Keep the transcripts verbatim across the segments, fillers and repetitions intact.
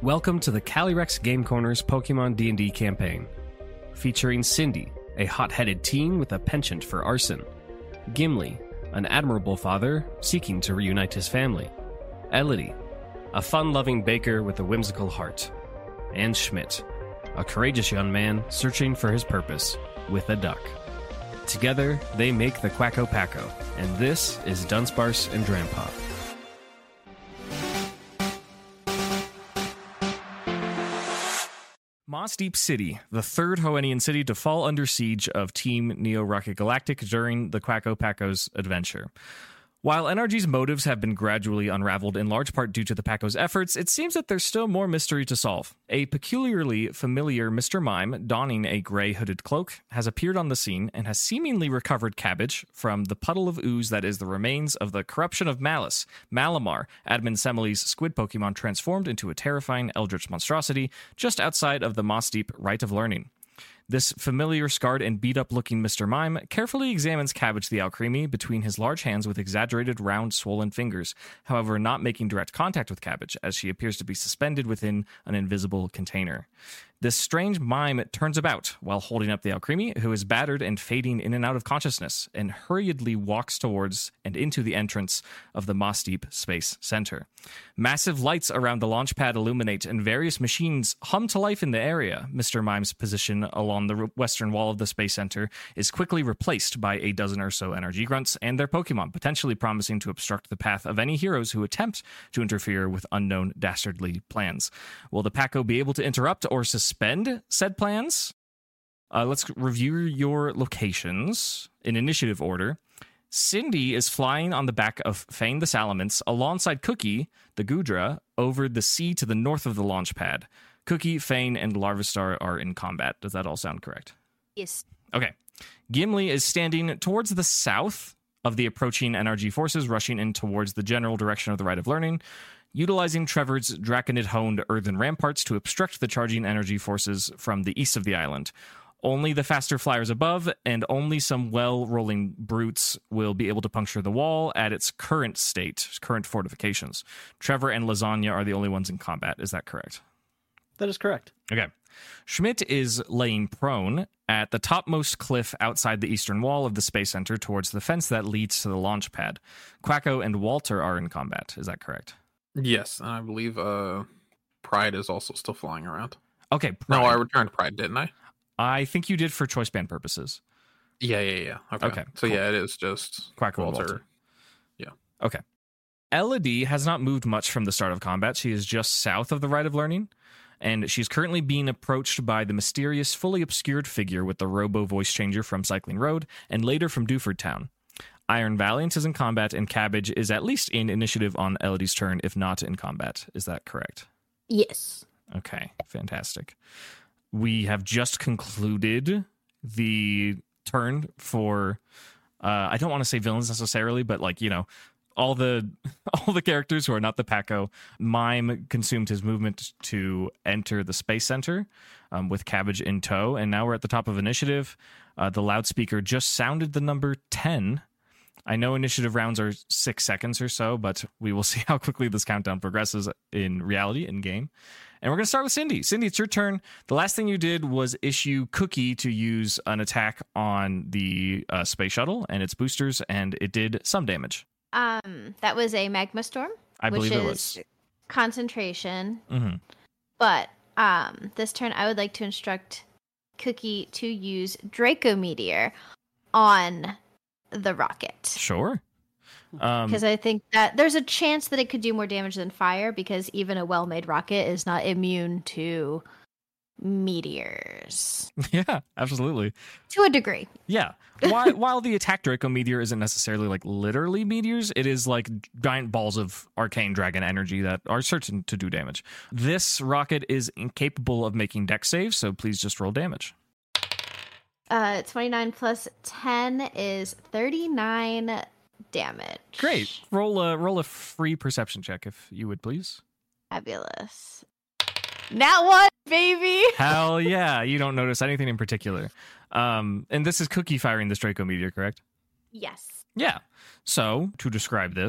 Welcome to the Calyrex Game Corner's Pokemon D and D campaign, featuring Cindy, a hot-headed teen with a penchant for arson, Gimli, an admirable father seeking to reunite his family, Elodie, a fun-loving baker with a whimsical heart, and Schmidt, a courageous young man searching for his purpose with a duck. Together, they make the Quacko Packo, and this is Dunsparce and Drampa. Mossdeep City, the third Hoennian city to fall under siege of Team Neo Rocket Galactic during the Quacko Packo's adventure. While N R G's motives have been gradually unraveled in large part due to the Packo's efforts, it seems that there's still more mystery to solve. A peculiarly familiar Mister Mime, donning a gray hooded cloak, has appeared on the scene and has seemingly recovered Cabbage from the puddle of ooze that is the remains of the corruption of Malice, Malamar, Admin Semile's squid Pokemon transformed into a terrifying eldritch monstrosity just outside of the Mossdeep Rite of Learning. This familiar, scarred, and beat-up-looking Mister Mime carefully examines Cabbage the Alcremie between his large hands with exaggerated, round, swollen fingers, however not making direct contact with Cabbage, as she appears to be suspended within an invisible container. This strange mime turns about while holding up the Alcremie, who is battered and fading in and out of consciousness, and hurriedly walks towards and into the entrance of the Mossdeep Space Center. Massive lights around the launch pad illuminate, and various machines hum to life in the area. Mister Mime's position along the western wall of the Space Center is quickly replaced by a dozen or so N R G grunts and their Pokemon, potentially promising to obstruct the path of any heroes who attempt to interfere with unknown dastardly plans. Will the Packo be able to interrupt or suspend said plans? Uh, let's review your locations in initiative order. Cindy is flying on the back of Fane the Salamence alongside Cookie, the Goodra, over the sea to the north of the launch pad. Cookie, Fane, and Larvastar are in combat. Does that all sound correct? Yes. Okay. Gimli is standing towards the south of the approaching N R G forces, rushing in towards the general direction of the Rite of Learning, utilizing Trevor's Draconid-honed earthen ramparts to obstruct the charging N R G forces from the east of the island. Only the faster flyers above and only some well-rolling brutes will be able to puncture the wall at its current state, current fortifications. Trevor and Lasagna are the only ones in combat. Is that correct? That is correct. Okay. Schmidt is laying prone at the topmost cliff outside the eastern wall of the Space Center towards the fence that leads to the launch pad. Quacko and Walter are in combat. Is that correct? Yes, and I believe uh, Pride is also still flying around. Okay. Pride. No, I returned Pride, didn't I? I think you did for choice band purposes. Yeah, yeah, yeah. Okay. okay cool. So yeah, it is just Quacko Walter. and Walter. Yeah. Okay. Elodie has not moved much from the start of combat. She is just south of the Rite of Learning, and she's currently being approached by the mysterious, fully obscured figure with the robo voice changer from Cycling Road, and later from Dewford Town. Iron Valiant is in combat, and Cabbage is at least in initiative on Elodie's turn, if not in combat. Is that correct? Yes. Okay, fantastic. We have just concluded the turn for, uh, I don't want to say villains necessarily, but like, you know, all the all the characters who are not the Packo. Mime consumed his movement to enter the Space Center um, with Cabbage in tow, and now we're at the top of initiative. Uh, the loudspeaker just sounded the number ten. I know initiative rounds are six seconds or so, but we will see how quickly this countdown progresses in reality, in game. And we're going to start with Cindy. Cindy, it's your turn. The last thing you did was issue Cookie to use an attack on the uh, space shuttle and its boosters, and it did some damage. Um, that was a Magma Storm. I which believe it is was. Concentration. Mm-hmm. But um, this turn, I would like to instruct Cookie to use Draco Meteor on the rocket. Sure. Because um, I think that there's a chance that it could do more damage than fire, because even a well-made rocket is not immune to meteors. Yeah, absolutely. To a degree. Yeah. While, while the attack Draco Meteor isn't necessarily like literally meteors, it is like giant balls of arcane dragon energy that are certain to do damage. This rocket is incapable of making dex saves, so please just roll damage. Uh, twenty-nine plus ten is thirty-nine damage. Great. Roll a roll a free perception check, if you would, please. Fabulous. Nat one, baby. Hell yeah! You don't notice anything in particular. Um, and this is Cookie firing this Draco Meteor, correct? Yes. Yeah. So to describe this,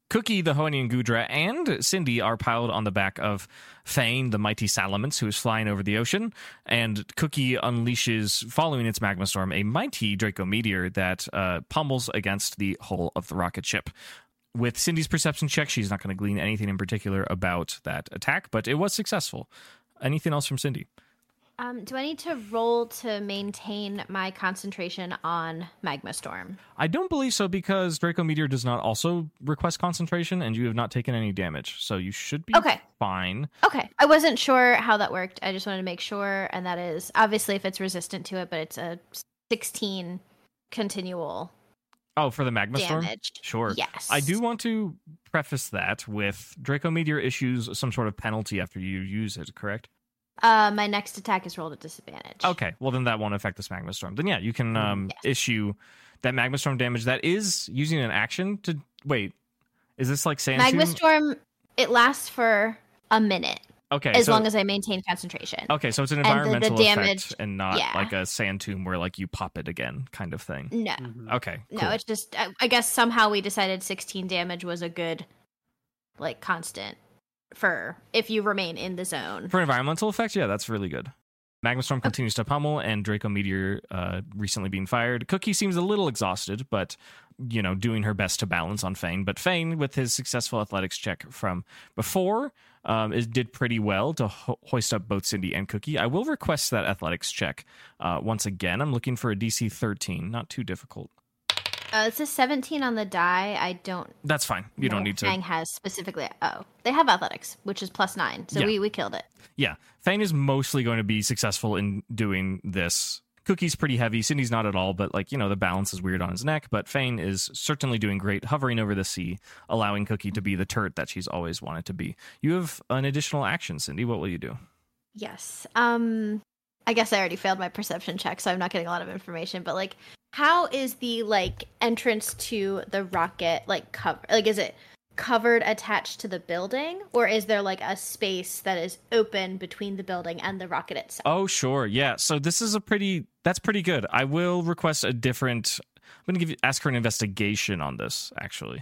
Cookie, the Hoenn Gudra, and Cindy are piled on the back of Fane, the mighty Salamence, who is flying over the ocean. And Cookie unleashes, following its magma storm, a mighty Draco meteor that uh, pummels against the hull of the rocket ship. With Cindy's perception check, she's not going to glean anything in particular about that attack, but it was successful. Anything else from Cindy? Um, do I need to roll to maintain my concentration on Magma Storm? I don't believe so, because Draco Meteor does not also request concentration, and you have not taken any damage, so you should be okay. fine. Okay. I wasn't sure how that worked. I just wanted to make sure, and that is, obviously, if it's resistant to it, but it's a sixteen continual Oh, for the Magma Storm? damage. Sure. Yes. I do want to preface that with Draco Meteor issues some sort of penalty after you use it, correct? Uh, my next attack is rolled at disadvantage. Okay, well then that won't affect this Magma Storm. Then yeah, you can um, yes. issue that Magma Storm damage that is using an action to... Wait, is this like Sand Magma Tomb? Storm, it lasts for a minute. Okay, as so, long as I maintain concentration. Okay, so it's an environmental and the, the damage, effect and not yeah. like a Sand Tomb where like you pop it again kind of thing. No. Mm-hmm. Okay, cool. No, it's just, I, I guess somehow we decided sixteen damage was a good, like, constant for if you remain in the zone. For environmental effects, yeah, that's really good. Magma Storm continues to pummel, and Draco Meteor uh, recently being fired. Cookie seems a little exhausted, but, you know, doing her best to balance on Fane. But Fane, with his successful athletics check from before, um, is, did pretty well to ho- hoist up both Cindy and Cookie. I will request that athletics check uh, once again. I'm looking for a D C thirteen, not too difficult. Uh, it's a seventeen on the die. I don't. That's fine. You don't need to. Fang has specifically. Oh, they have athletics, which is plus nine. So yeah. we, we killed it. Yeah. Fang is mostly going to be successful in doing this. Cookie's pretty heavy. Cindy's not at all, but like, you know, the balance is weird on his neck. But Fang is certainly doing great, hovering over the sea, allowing Cookie to be the turret that she's always wanted to be. You have an additional action, Cindy. What will you do? Yes. Um, I guess I already failed my perception check, so I'm not getting a lot of information. But like, how is the like entrance to the rocket like cover? Like, is it covered attached to the building, or is there like a space that is open between the building and the rocket itself? Oh, sure. Yeah. So this is a pretty, that's pretty good. I will request a different, I'm going to give you, ask her an investigation on this, actually.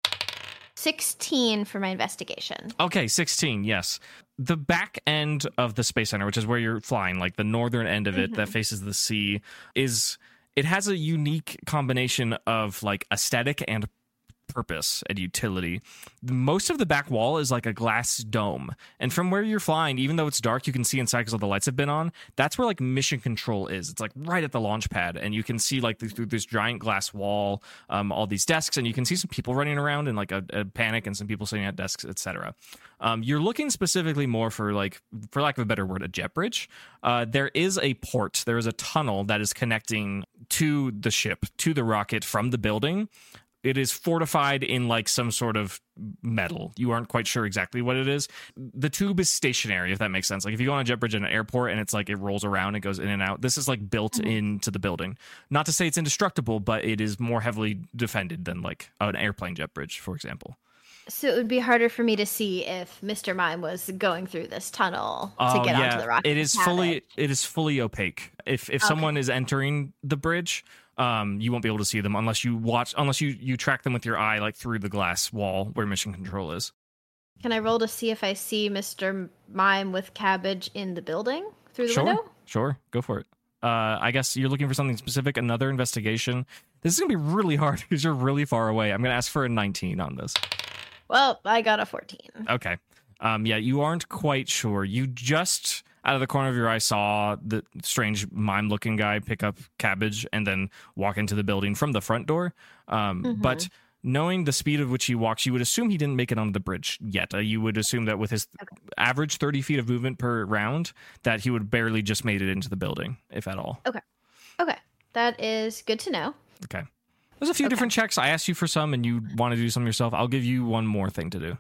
sixteen for my investigation. Okay, sixteen, yes. The back end of the Space Center, which is where you're flying, like the northern end of it mm-hmm. that faces the sea, is, it has a unique combination of like aesthetic and purpose and utility. Most of the back wall is like a glass dome, and from where you're flying, even though it's dark, you can see inside because all the lights have been on. That's where like mission control is. It's like right at the launch pad, and you can see like through this giant glass wall um all these desks, and you can see some people running around in like a, a panic and some people sitting at desks, etc. Um, you're looking specifically more for like, for lack of a better word, a jet bridge. Uh, there is a port. There is a tunnel that is connecting to the ship, to the rocket from the building. It is fortified in like some sort of metal. You aren't quite sure exactly what it is. The tube is stationary, if that makes sense. Like if you go on a jet bridge in an airport and it's like it rolls around, it goes in and out. This is like built mm-hmm. into the building. Not to say it's indestructible, but it is more heavily defended than like an airplane jet bridge, for example. So it would be harder for me to see if Mister Mime was going through this tunnel oh, to get yeah. onto the rocket. It is fully it. it is fully opaque. If if okay. someone is entering the bridge, um, you won't be able to see them unless you watch unless you, you track them with your eye like through the glass wall where mission control is. Can I roll to see if I see Mister Mime with Cabbage in the building through the sure. window? Sure, go for it. Uh, I guess you're looking for something specific. Another investigation. This is gonna be really hard because you're really far away. I'm gonna ask for a nineteen on this. Well, I got a fourteen. Okay. Um, yeah, you aren't quite sure. You just, out of the corner of your eye, saw the strange mime-looking guy pick up Cabbage and then walk into the building from the front door. Um, mm-hmm. But knowing the speed of which he walks, you would assume he didn't make it onto the bridge yet. Uh, you would assume that with his okay. average thirty feet of movement per round, that he would barely just made it into the building, if at all. Okay. Okay. That is good to know. Okay. There's a few okay. different checks. I asked you for some, and you want to do some yourself. I'll give you one more thing to do.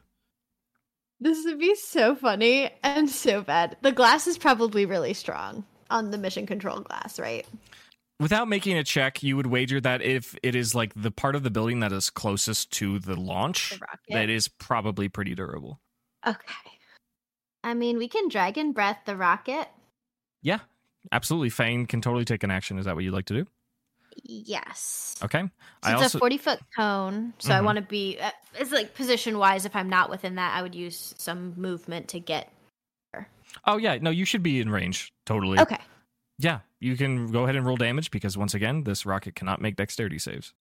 This would be so funny and so bad. The glass is probably really strong on the mission control glass, right? Without making a check, you would wager that if it is like the part of the building that is closest to the launch, the that is probably pretty durable. Okay. I mean, we can dragon breath the rocket. Yeah, absolutely. Fane can totally take an action. Is that what you'd like to do? Yes. Okay. So I it's also... a forty-foot cone, so mm-hmm. I want to be... Uh, it's like position wise, if I'm not within that, I would use some movement to get her. Oh, yeah. No, you should be in range. Totally. Okay. Yeah, you can go ahead and roll damage because, once again, this rocket cannot make dexterity saves.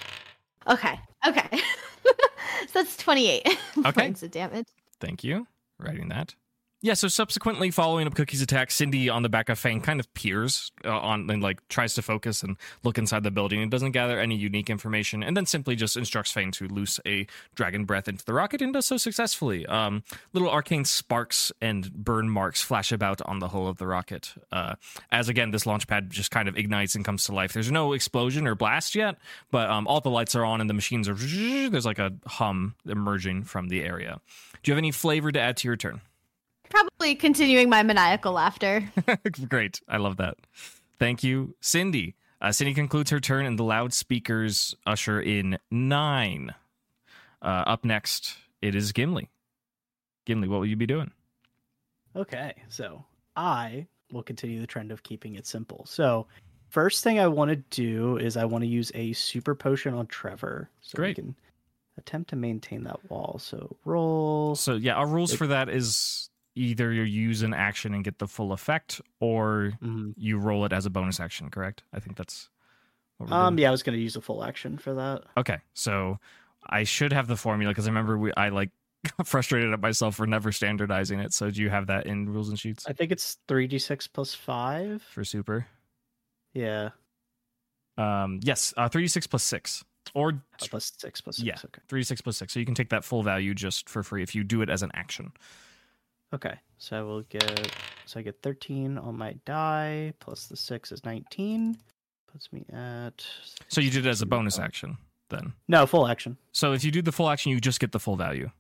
Okay. Okay. So that's twenty-eight Okay. points of damage. Thank you. Writing that. Yeah, so subsequently following up Cookie's attack, Cindy on the back of Fang kind of peers uh, on and like tries to focus and look inside the building. It doesn't gather any unique information and then simply just instructs Fang to loose a dragon breath into the rocket and does so successfully. Um, little arcane sparks and burn marks flash about on the hull of the rocket. Uh, as again, this launch pad just kind of ignites and comes to life. There's no explosion or blast yet, but um, all the lights are on and the machines are... There's like a hum emerging from the area. Do you have any flavor to add to your turn? Probably continuing my maniacal laughter. Great. I love that. Thank you, Cindy. Uh, Cindy concludes her turn, and the loudspeakers usher in nine. Uh, up next, it is Gimli. Gimli, what will you be doing? Okay, so I will continue the trend of keeping it simple. So first thing I want to do is I want to use a super potion on Trevor. So Great. we can attempt to maintain that wall. So roll. So, yeah, our rules for that is either you use an action and get the full effect, or Mhm. you roll it as a bonus action, correct? I think that's what we're Um, doing. yeah, I was going to use a full action for that. Okay, so I should have the formula, because I remember we, I, like, got frustrated at myself for never standardizing it. So do you have that in rules and sheets I think it's three d six plus five. for super? Yeah. Um, yes, uh, three d six plus six. Or Oh, plus six plus six. Yeah. Okay. three d six plus six. So you can take that full value just for free if you do it as an action. Okay. So I will get, so I get thirteen on my die, plus the six is nineteen. Puts me at... So you did it as a bonus action then. No, full action. So if you do the full action, you just get the full value,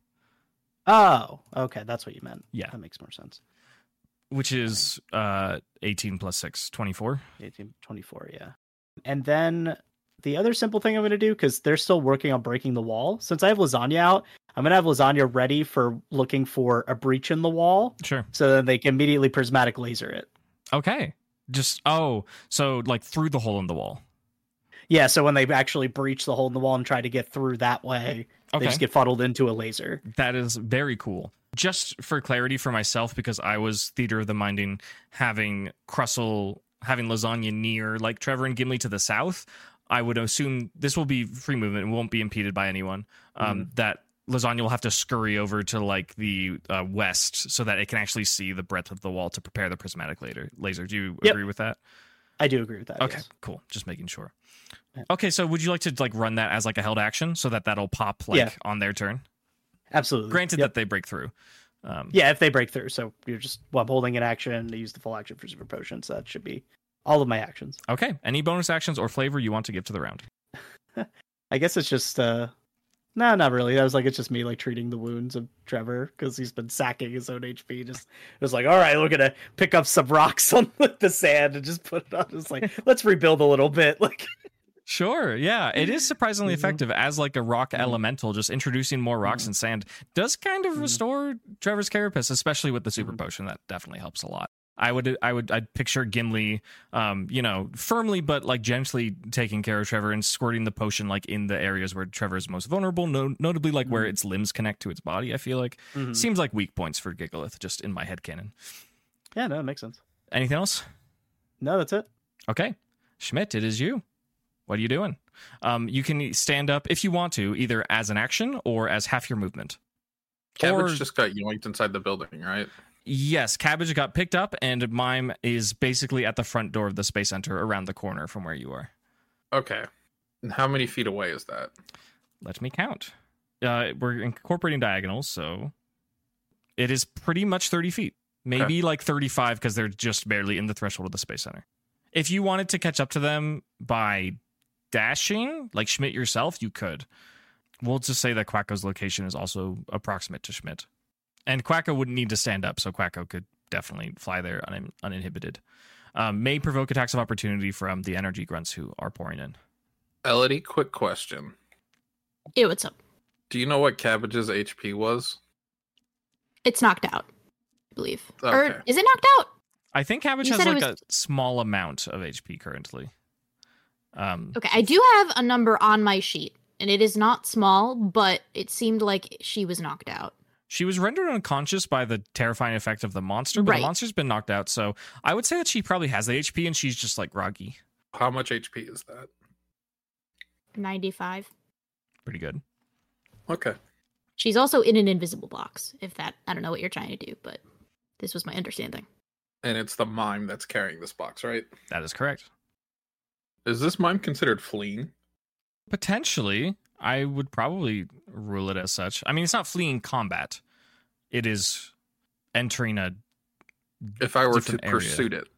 Oh, okay. That's what you meant. Yeah. That makes more sense. which is uh, eighteen plus six, twenty-four. eighteen, twenty-four, yeah. And then the other simple thing I'm going to do, because they're still working on breaking the wall, since I have lasagna out, I'm going to have lasagna ready for looking for a breach in the wall, Sure. so then they can immediately prismatic laser it. Okay. Just, oh, so like through the hole in the wall. Yeah, so when they actually breach the hole in the wall and try to get through that way, Okay. they just get funneled into a laser. That is very cool. Just for clarity for myself, because I was Theater of the Minding, having Crustle, having lasagna near like Trevor and Gimli to the south, I would assume this will be free movement and won't be impeded by anyone. Um, Mm-hmm. That lasagna will have to scurry over to like the uh, west so that it can actually see the breadth of the wall to prepare the prismatic laser. Laser. Do you Yep. agree with that? I do agree with that. Okay, yes. cool. Just making sure. Yeah. Okay, so would you like to like run that as like a held action so that that'll pop like Yeah. on their turn? Absolutely. Granted Yep. that they break through. Um, Yeah, if they break through. So you're just, well, I'm holding an action to use the full action for super potion, so that should be all of my actions. Okay. Any bonus actions or flavor you want to give to the round? I guess it's just, uh, no, not really. I was like, it's just me like treating the wounds of Trevor because he's been sacking his own H P. Just, it was like, all right, we're gonna pick up some rocks on the sand and just put it on. It's like, let's rebuild a little bit. Like, Sure. Yeah. It is surprisingly Mhm. effective as like a rock Mhm. elemental. Just introducing more rocks Mhm. and sand does kind of Mhm. restore Trevor's carapace, especially with the super Mhm. potion. That definitely helps a lot. I would, I would, I'd picture Gimli, um, you know, firmly but like gently taking care of Trevor and squirting the potion like in the areas where Trevor is most vulnerable, no, notably like where Mhm. its limbs connect to its body. I feel like Mhm. seems like weak points for Gigalith, just in my headcanon. yeah, no, it makes sense. Anything else? No, that's it. Okay, Schmidt, it is you. What are you doing? Um, you can stand up if you want to, either as an action or as half your movement. Cabbage Or- just got yoinked inside the building, right? Yes, Cabbage got picked up, and Mime is basically at the front door of the Space Center around the corner from where you are. Okay. And how many feet away is that? Let me count. Uh, we're incorporating diagonals, so it is pretty much thirty feet. Maybe like thirty-five because they're just barely in the threshold of the Space Center. If you wanted to catch up to them by dashing, like Schmidt yourself, you could. We'll just say that Quacko's location is also approximate to Schmidt. And Quacko wouldn't need to stand up, so Quacko could definitely fly there unin- uninhibited. Um, may provoke attacks of opportunity from the energy grunts who are pouring in. Elodie, quick question. Yeah, what's up? Do you know what Cabbage's H P was? It's knocked out, I believe. Okay. Or is it knocked out? I think Cabbage You has said like it a small amount of H P currently. Um, Okay, I do have a number on my sheet. and it is not small, but it seemed like she was knocked out. She was rendered unconscious by the terrifying effect of the monster, but Right. the monster's been knocked out, so I would say that she probably has the H P and she's just like groggy. How much H P is that? ninety-five. Pretty good. Okay. She's also in an invisible box, if that, I don't know what you're trying to do, but this was my understanding. And it's the mime that's carrying this box, right? That is correct. Is this mime considered fleeing? Potentially, I would probably rule it as such. I mean, it's not fleeing combat. It is entering a... If I were to Different area. pursue it.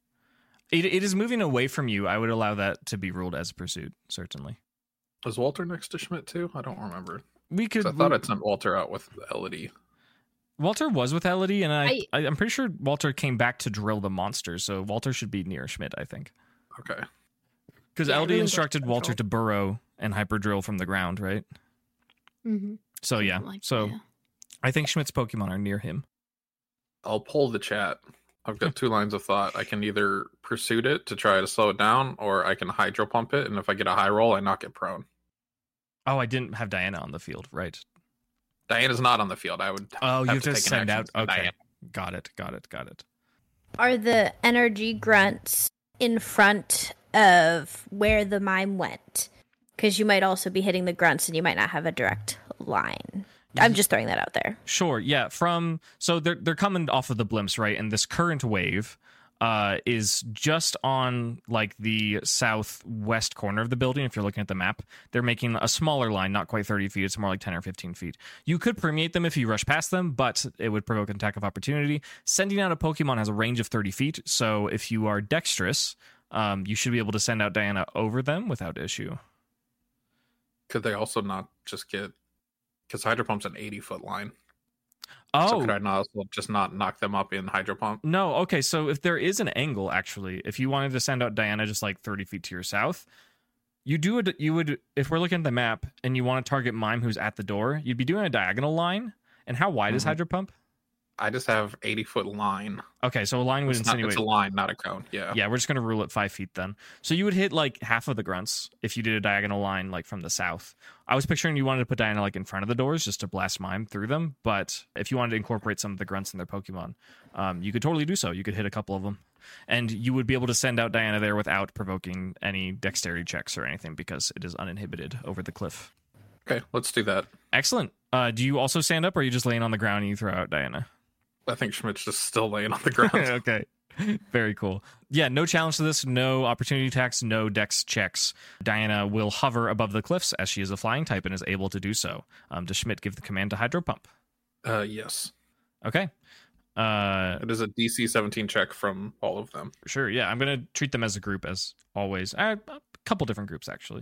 It, it is moving away from you. I would allow that to be ruled as pursuit, certainly. Is Walter next to Schmidt too? I don't remember. We 'Cause could... I thought I'd sent Walter out with Elodie. Walter was with Elodie, and I, I- I, I'm pretty sure Walter came back to drill the monster, so Walter should be near Schmidt, I think. Okay. Because Yeah, Elodie really instructed good Walter control. to burrow and hyper drill from the ground, right? Mm-hmm. So yeah, Like, so yeah. I think Schmidt's Pokemon are near him. I'll pull the chat. I've got two lines of thought. I can either pursue it to try to slow it down, or I can hydro pump it, and if I get a high roll, I knock it prone. Oh, I didn't have Diana on the field, right? Diana's not on the field. I would. Oh, you have to take an send action out. for Okay, Diana. got it, got it, got it. Are the energy grunts in front of where the mime went? Because you might also be hitting the grunts and you might not have a direct line. I'm just throwing that out there. Sure, yeah. From so they're they're coming off of the blimps, right? And this current wave uh, is just on like the southwest corner of the building. If you're looking at the map, they're making a smaller line, not quite thirty feet. It's more like ten or fifteen feet. You could permeate them if you rush past them, but it would provoke an attack of opportunity. Sending out a Pokemon has a range of thirty feet, so if you are dexterous, um, you should be able to send out Diana over them without issue. Could they also not just get? Because hydro pump's an eighty foot line. Oh, So could I not also just not knock them up in hydro pump? no, okay, so if there is an angle, actually, if you wanted to send out Diana just like thirty feet to your south, you do it. You would, if we're looking at the map and you want to target Mime who's at the door, you'd be doing a diagonal line. And how wide is Mhm. Hydro Pump? I just have eighty foot line. Okay, so a line would It's, not, insinuate. it's a line, not a cone. Yeah. Yeah, we're just gonna rule it five feet then. So you would hit like half of the grunts if you did a diagonal line like from the south. I was picturing you wanted to put Diana like in front of the doors just to blast Mime through them, but if you wanted to incorporate some of the grunts in their Pokemon, um, you could totally do so. You could hit a couple of them, and you would be able to send out Diana there without provoking any dexterity checks or anything because it is uninhibited over the cliff. Okay, let's do that. Excellent. Uh, do you also stand up, or are you just laying on the ground and you throw out Diana? I think Schmidt's just still laying on the ground. Okay. Very cool. Yeah, no challenge to this, no opportunity attacks, no dex checks. Diana will hover above the cliffs as she is a flying type and is able to do so. Um, does Schmidt give the command to Hydro Pump? Uh, yes. Okay. Uh, It is a D C seventeen check from all of them. sure, yeah. I'm going to treat them as a group as always. Uh, a couple different groups, actually.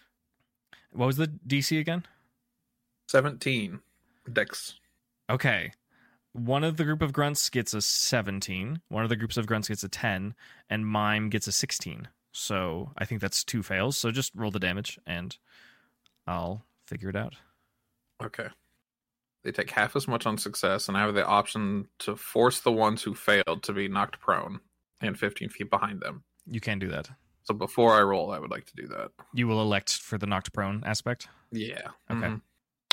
What was the D C again? seventeen. Dex. Okay. One of the group of grunts gets a seventeen. One of the groups of grunts gets a ten. And Mime gets a sixteen. So I think that's two fails. So just roll the damage and I'll figure it out. Okay. They take half as much on success, and I have the option to force the ones who failed to be knocked prone and fifteen feet behind them. You can do that. So before I roll, I would like to do that. You will elect for the knocked prone aspect. Yeah. Okay. Mhm.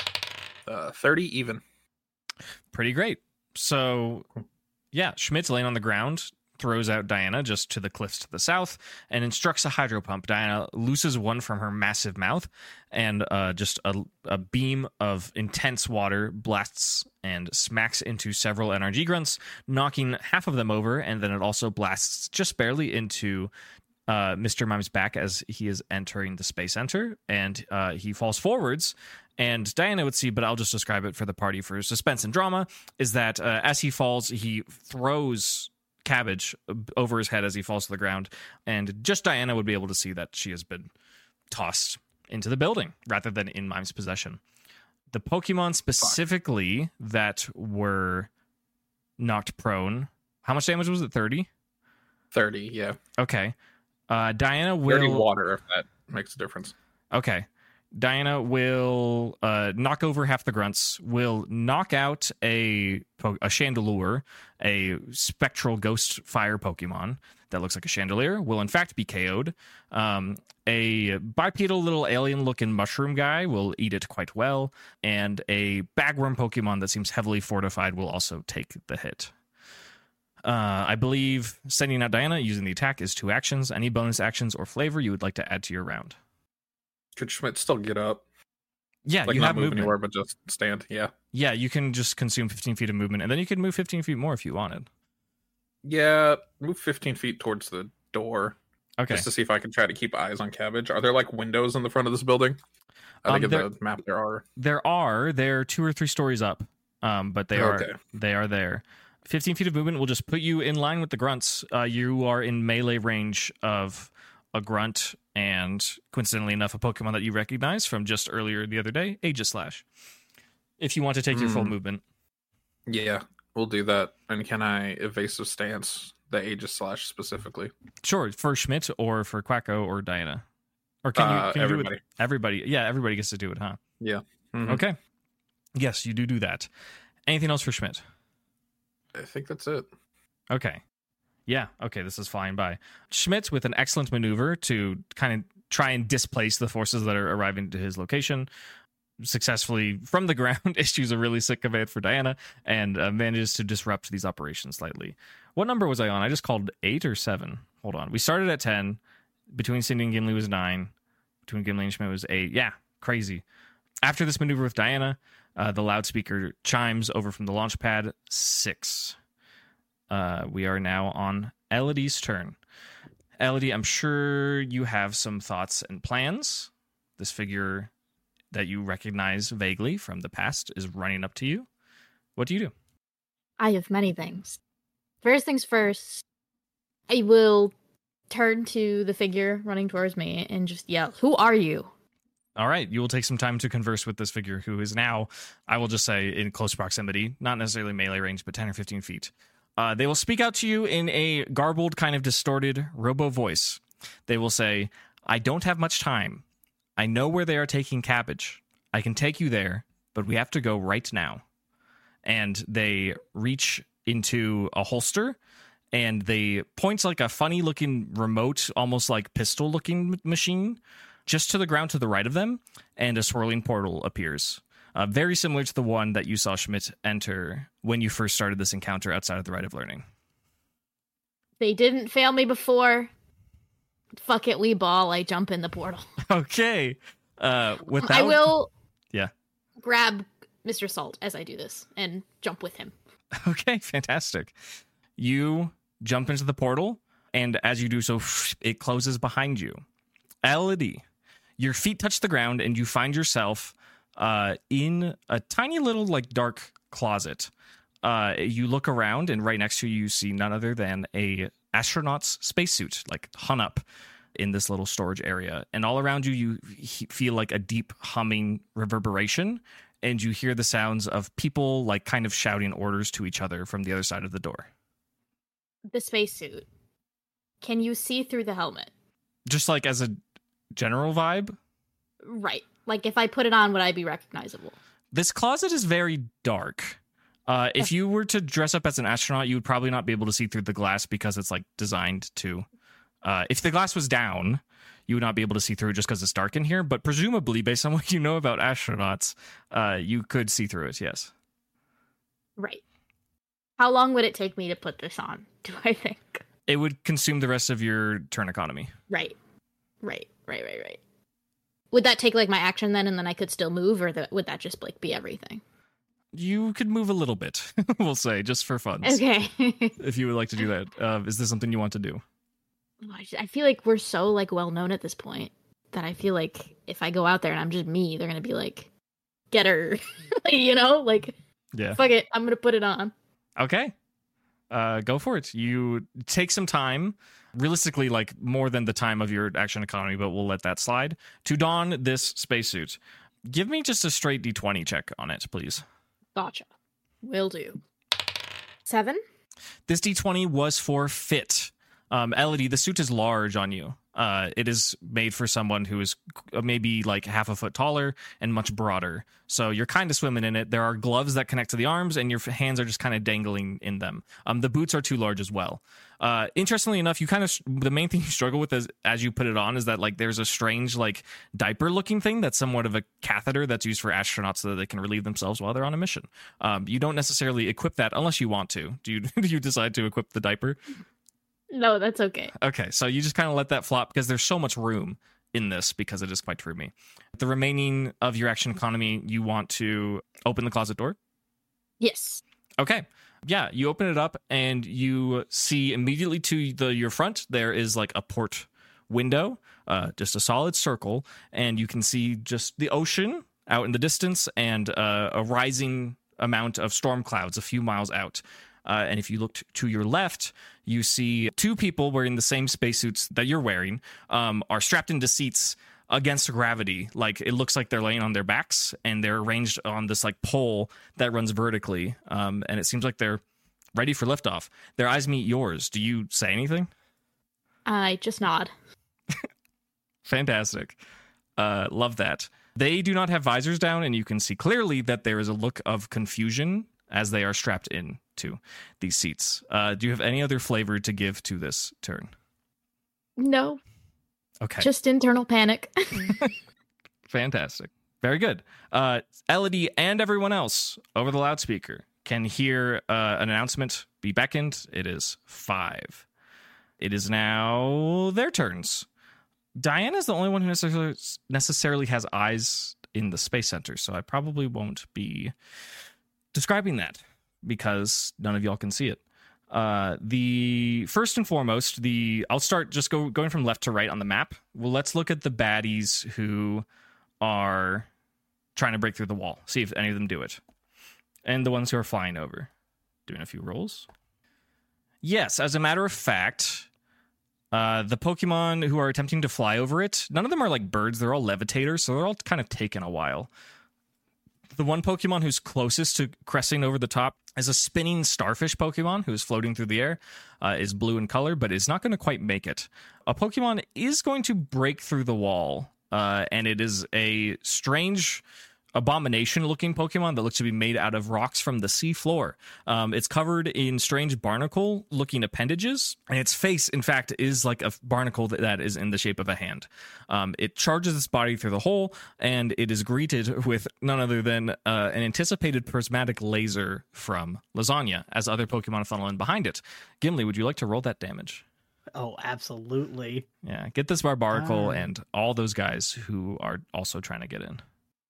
Uh, thirty even. Pretty great. So, yeah, Schmidt's laying on the ground, throws out Diana just to the cliffs to the south, and instructs a hydro pump. Diana looses one from her massive mouth, and uh, just a, a beam of intense water blasts and smacks into several N R G grunts, knocking half of them over, and then it also blasts just barely into uh, Mister Mime's back as he is entering the Space Center, and uh, he falls forwards. And Diana would see, but I'll just describe it for the party for suspense and drama, is that uh, as he falls, he throws cabbage over his head as he falls to the ground. And just Diana would be able to see that she has been tossed into the building rather than in Mime's possession. The Pokemon specifically that were knocked prone, how much damage was it? thirty? thirty, yeah. Okay. Uh, Diana will... thirty water, if that makes a difference. Okay. Diana will uh, knock over half the grunts, will knock out a, po- a Chandelure, a spectral ghost fire Pokemon that looks like a chandelier, will in fact be K O'd. Um, a bipedal little alien-looking mushroom guy will eat it quite well, and a bagworm Pokemon that seems heavily fortified will also take the hit. Uh, I believe sending out Diana using the attack is two actions. Any bonus actions or flavor you would like to add to your round? Could Schmidt still get up? Yeah, Like you not have move movement. anywhere, but just stand. Yeah. Yeah, you can just consume fifteen feet of movement, and then you can move fifteen feet more if you wanted. Yeah, move fifteen feet towards the door. Okay. Just to see if I can try to keep eyes on Cabbage. Are there like windows in the front of this building? I think Um, in there- the map there are. There are. They're two or three stories up, um, but they Okay. are they are there. fifteen feet of movement will just put you in line with the grunts. Uh, you are in melee range of a grunt and, coincidentally enough, a Pokemon that you recognize from just earlier the other day, Aegislash. If you want to take your full Mm. movement. Yeah, we'll do that. And can I evasive stance the Aegis Slash specifically? Sure, for Schmidt or for Quacko or Diana. Or can you, Uh, can you do it? everybody. Everybody. Yeah, everybody gets to do it, huh? Yeah. Mhm. Okay. Yes, you do do that. Anything else for Schmidt? I think that's it. Okay. Yeah, okay, this is flying by. Schmidt with an excellent maneuver to kind of try and displace the forces that are arriving to his location, successfully from the ground issues a really sick command for Diana and uh, manages to disrupt these operations slightly. What number was I on? I just called eight or seven. Hold on. We started at ten. Between Cindy and Gimli was nine. Between Gimli and Schmidt was eight. Yeah, crazy. After this maneuver with Diana, uh, the loudspeaker chimes over from the launch pad. Six. Uh, we are now on Elodie's turn. Elodie, I'm sure you have some thoughts and plans. This figure that you recognize vaguely from the past is running up to you. What do you do? I have many things. First things first, I will turn to the figure running towards me and just yell, "Who are you?" All right, you will take some time to converse with this figure who is now, I will just say, in close proximity, not necessarily melee range, but ten or fifteen feet. Uh, they will speak out to you in a garbled, kind of distorted robo voice. They will say, "I don't have much time. I know where they are taking Cabbage. I can take you there, but we have to go right now." And they reach into a holster, and they point like a funny-looking remote, almost like pistol-looking machine, just to the ground to the right of them, and a swirling portal appears. Uh, very similar to the one that you saw Schmidt enter when you first started this encounter outside of the Rite of Learning. They didn't fail me before. Fuck it, we ball. I jump in the portal. Okay. Uh, without... I will Yeah. grab Mister Salt as I do this and jump with him. Okay, fantastic. You jump into the portal, and as you do so, it closes behind you. Elodie, your feet touch the ground, and you find yourself uh, in a tiny little, like, dark closet. Uh, you look around, and right next to you, you see none other than a astronaut's spacesuit, like, hung up in this little storage area. And all around you, you he- feel like a deep humming reverberation, and you hear the sounds of people, like, kind of shouting orders to each other from the other side of the door. The spacesuit. Can you see through the helmet? Just, like, as a general vibe, Right. Like, if I put it on, would I be recognizable? this closet is very dark. Uh, if you were to dress up as an astronaut, you would probably not be able to see through the glass because it's, like, designed to. Uh, if the glass was down, you would not be able to see through just because it's dark in here. But presumably, based on what you know about astronauts, uh, you could see through it, yes. Right. How long would it take me to put this on, do I think? It would consume the rest of your turn economy. Right. Right. Right, right, right. Would that take, like, my action then, and then I could still move, or the, would that just, like, be everything? You could move a little bit, we'll say, just for fun. Okay. If you would like to do that. Uh, is this something you want to do? I just- I feel like we're so, like, well-known at this point that I feel like if I go out there and I'm just me, they're going to be like, get her. You know? Like, Yeah. fuck it, I'm going to put it on. Okay. Uh, go for it. You take some time, realistically, like more than the time of your action economy, but we'll let that slide, to don this spacesuit. Give me just a straight D twenty check on it, please. Gotcha. Will do. Seven? This D twenty was for fit. Um, Elodie, the suit is large on you. Uh, it is made for someone who is maybe like half a foot taller and much broader. So you're kind of swimming in it. There are gloves that connect to the arms, and your hands are just kind of dangling in them. Um, the boots are too large as well. Uh, interestingly enough, you kind of the main thing you struggle with as as you put it on is that like there's a strange like diaper looking thing that's somewhat of a catheter that's used for astronauts so that they can relieve themselves while they're on a mission. Um, you don't necessarily equip that unless you want to. Do you do you decide to equip the diaper? No, that's okay. Okay, so you just kind of let that flop because there's so much room in this because it is quite roomy. The remaining of your action economy, you want to open the closet door? Yes. Okay. Yeah, you open it up and you see immediately to the your front there is like a port window, uh, just a solid circle, and you can see just the ocean out in the distance and uh, a rising amount of storm clouds a few miles out. Uh, and if you look t- to your left, you see two people wearing the same spacesuits that you're wearing, um, are strapped into seats against gravity. Like it looks like they're laying on their backs, and they're arranged on this like pole that runs vertically. Um, and it seems like they're ready for liftoff. Their eyes meet yours. Do you say anything? I just nod. Fantastic. Uh, love that. They do not have visors down, and you can see clearly that there is a look of confusion as they are strapped in to these seats. Uh, do you have any other flavor to give to this turn? No. Okay. Just internal panic. Fantastic. Very good. Uh, Elodie and everyone else over the loudspeaker can hear uh, an announcement be beckoned. It is five. It is now their turns. Diana's the only one who necessarily, necessarily has eyes in the Space Center, so I probably won't be describing that because none of y'all can see it. Uh, the first and foremost, the I'll start just go going from left to right on the map. Well, let's look at the baddies who are trying to break through the wall. See if any of them do it, and the ones who are flying over. Doing a few rolls. Yes, as a matter of fact, uh, the Pokemon who are attempting to fly over it, none of them are like birds. They're all levitators, so they're all kind of taking a while. The one Pokemon who's closest to cresting over the top is a spinning starfish Pokemon who is floating through the air, uh, is blue in color, but is not going to quite make it. A Pokemon is going to break through the wall, uh, and it is a strange abomination-looking Pokemon that looks to be made out of rocks from the sea floor. Um, it's covered in strange barnacle-looking appendages, and its face, in fact, is like a barnacle that, that is in the shape of a hand. Um, it charges its body through the hole, and it is greeted with none other than uh, an anticipated prismatic laser from Lasagna, as other Pokemon funnel in behind it. Gimli, would you like to roll that damage? Oh, absolutely. Yeah, get this Barbaracle Uh. and all those guys who are also trying to get in.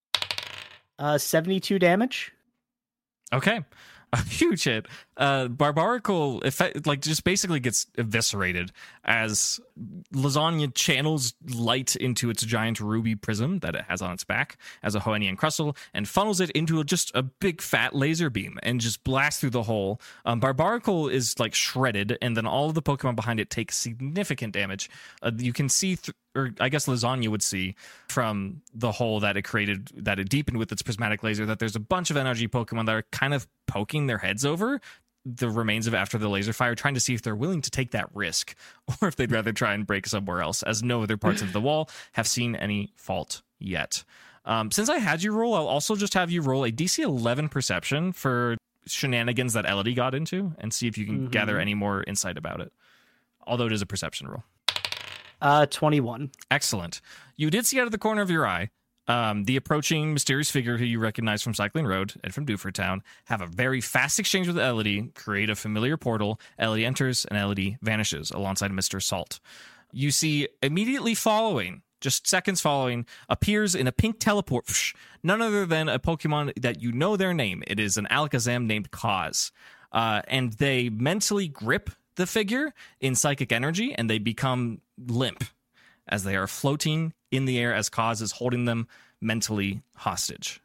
Uh, seventy-two damage. Okay. A huge hit. Uh, Barbaracle, effect, like, just basically gets eviscerated as Lasagna channels light into its giant ruby prism that it has on its back as a Hoennian crystal and funnels it into just a big fat laser beam and just blasts through the hole. Um, Barbaracle is, like, shredded, and then all of the Pokemon behind it take significant damage. Uh, you can see, th- or I guess Lasagna would see from the hole that it created, that it deepened with its prismatic laser, that there's a bunch of energy Pokemon that are kind of poking their heads over the remains of after the laser fire, trying to see if they're willing to take that risk or if they'd rather try and break somewhere else, as no other parts of the wall have seen any fault yet. Um, since I had you roll, I'll also just have you roll a D C eleven perception for shenanigans that Elodie got into and see if you can mm-hmm. gather any more insight about it. Although it is a perception roll. Uh, twenty-one. Excellent. You did see out of the corner of your eye Um, the approaching mysterious figure who you recognize from Cycling Road and from Dewford Town have a very fast exchange with Elodie, create a familiar portal. Elodie enters and Elodie vanishes alongside Mister Salt. You see immediately following, just seconds following, appears in a pink teleport, psh, none other than a Pokemon that you know their name. It is an Alakazam named Kaz. Uh, and they mentally grip the figure in psychic energy and they become limp as they are floating in the air as Kaz is holding them mentally hostage.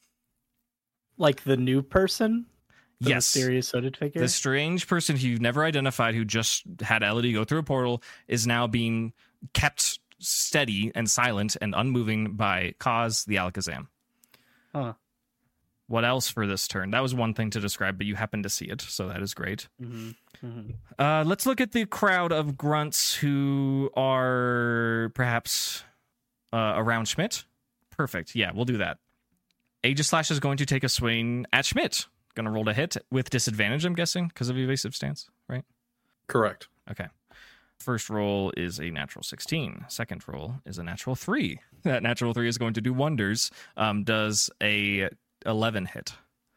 Like the new person? The yes. mysterious hooded figure? The strange person who you've never identified, who just had Elodie go through a portal, is now being kept steady and silent and unmoving by Kaz the Alakazam. Huh. what else for this turn? That was one thing to describe, but you happen to see it, so that is great. Mm-hmm. Mm-hmm. Uh, let's look at the crowd of grunts who are perhaps uh, around Schmidt. Perfect. Yeah, we'll do that. Aegislash is going to take a swing at Schmidt. Going to roll to hit with disadvantage, I'm guessing, because of evasive stance, right? Correct. Okay. First roll is a natural sixteen. Second roll is a natural three. That natural three is going to do wonders. Um, does a eleven hit?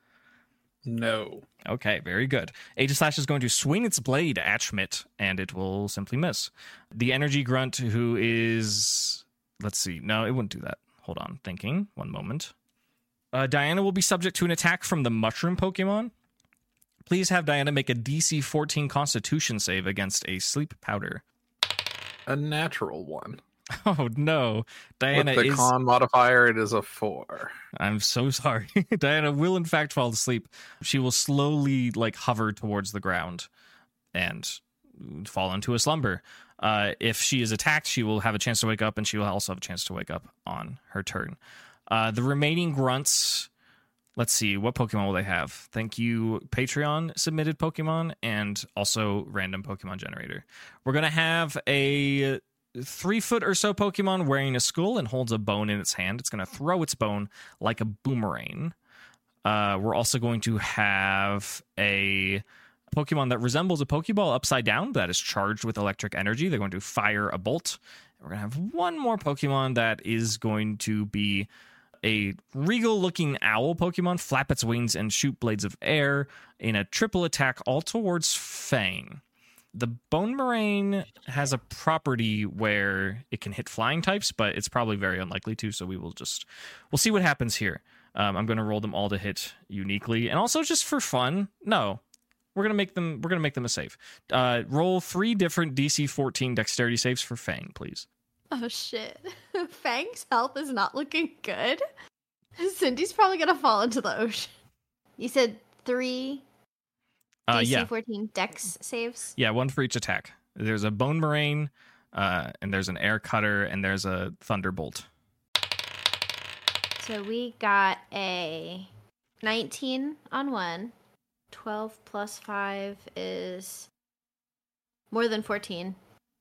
No. Okay, very good. Aegislash is going to swing its blade at Schmidt, and it will simply miss. The energy grunt, who is... Let's see. No, it wouldn't do that. Hold on. Thinking. One moment. Uh, Diana will be subject to an attack from the mushroom Pokemon. Please have Diana make a D C fourteen Constitution save against a sleep powder. A natural one. Oh, no. Diana With the is... con modifier, it is a four. I'm so sorry. Diana will, in fact, fall asleep. She will slowly, like, hover towards the ground and fall into a slumber. Uh, if she is attacked, she will have a chance to wake up, and she will also have a chance to wake up on her turn. Uh, the remaining grunts... Let's see, what Pokemon will they have? Thank you, Patreon submitted Pokemon, and also random Pokemon generator. We're going to have a three foot or so Pokemon wearing a skull and holds a bone in its hand. It's going to throw its bone like a boomerang. Uh, we're also going to have a Pokemon that resembles a Pokeball upside down that is charged with electric energy. They're going to fire a bolt. We're going to have one more Pokemon that is going to be a regal-looking owl Pokemon, flap its wings and shoot blades of air in a triple attack all towards Fang. The Bone Moraine has a property where it can hit flying types, but it's probably very unlikely to, so we will just... We'll see what happens here. Um, I'm going to roll them all to hit uniquely, and also just for fun, no. We're going to make them We're gonna make them a save. Uh, roll three different D C fourteen dexterity saves for Fang, please. Oh shit. Fang's health is not looking good. Cindy's probably gonna fall into the ocean. You said three Uh, D C yeah. fourteen dex saves? Yeah, one for each attack. There's a Bone Moraine, uh, and there's an Air Cutter, and there's a Thunderbolt. So we got a nineteen on one. twelve plus five is more than fourteen.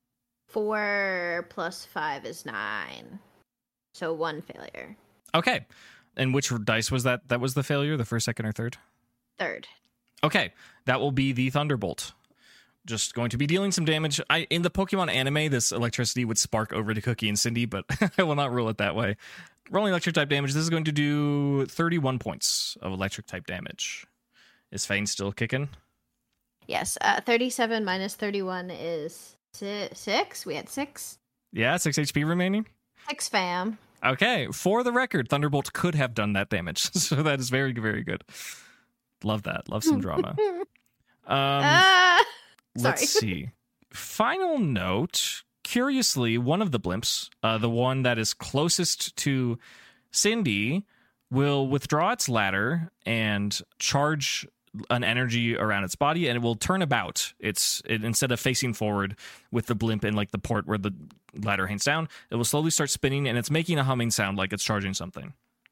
four plus five is nine. So one failure. Okay. And which dice was that? That was the failure? The first, second, or third? Third. Okay. That will be the Thunderbolt. Just going to be dealing some damage. I in the Pokemon anime, this electricity would spark over to Cookie and Cindy, but I will not rule it that way. Rolling electric type damage. This is going to do thirty-one points of electric type damage. Is Fang still kicking? Yes. Uh, thirty-seven minus thirty-one is si- six. We had six. Yeah, six H P remaining. Six fam. Okay, for the record, Thunderbolt could have done that damage, so that is very, very good. Love that. Love some drama. Um, uh, let's sorry. see. Final note. Curiously, one of the blimps, uh, the one that is closest to Cindy, will withdraw its ladder and charge an energy around its body, and it will turn about. It's it, instead of facing forward with the blimp in like the port where the ladder hangs down, it will slowly start spinning, and it's making a humming sound like it's charging something.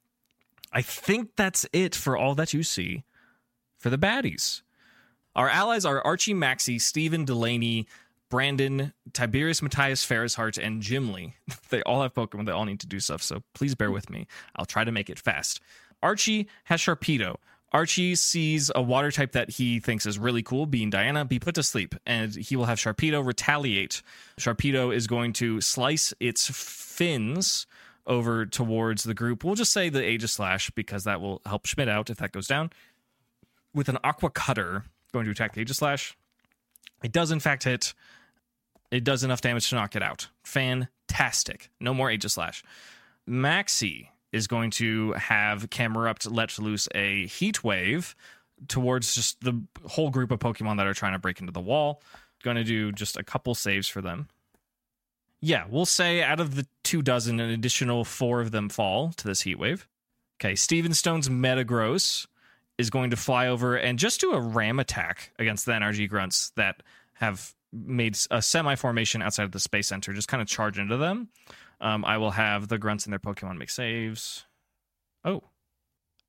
I think that's it for all that you see for the baddies. Our allies are Archie, Maxie, Steven, Delaney, Brandon, Tiberius, Matthias, Ferrishart, and Gimli. They all have Pokemon. They all need to do stuff, so please bear with me. I'll try to make it fast. Archie has Sharpedo. Archie sees a water type that he thinks is really cool, being Diana, be put to sleep, and he will have Sharpedo retaliate. Sharpedo is going to slice its fins over towards the group. We'll just say the Aegislash, because that will help Schmidt out if that goes down. With an Aqua Cutter, going to attack the Aegislash. It does, in fact, hit. It does enough damage to knock it out. Fantastic. No more Aegislash. Maxie is going to have Camerupt let loose a Heat Wave towards just the whole group of Pokemon that are trying to break into the wall. Going to do just a couple saves for them. Yeah, we'll say out of the two dozen, an additional four of them fall to this Heat Wave. Okay, Stevenstone's Metagross is going to fly over and just do a ram attack against the N R G grunts that have made a semi-formation outside of the Space Center, just kind of charge into them. Um, I will have the grunts and their Pokemon make saves. Oh.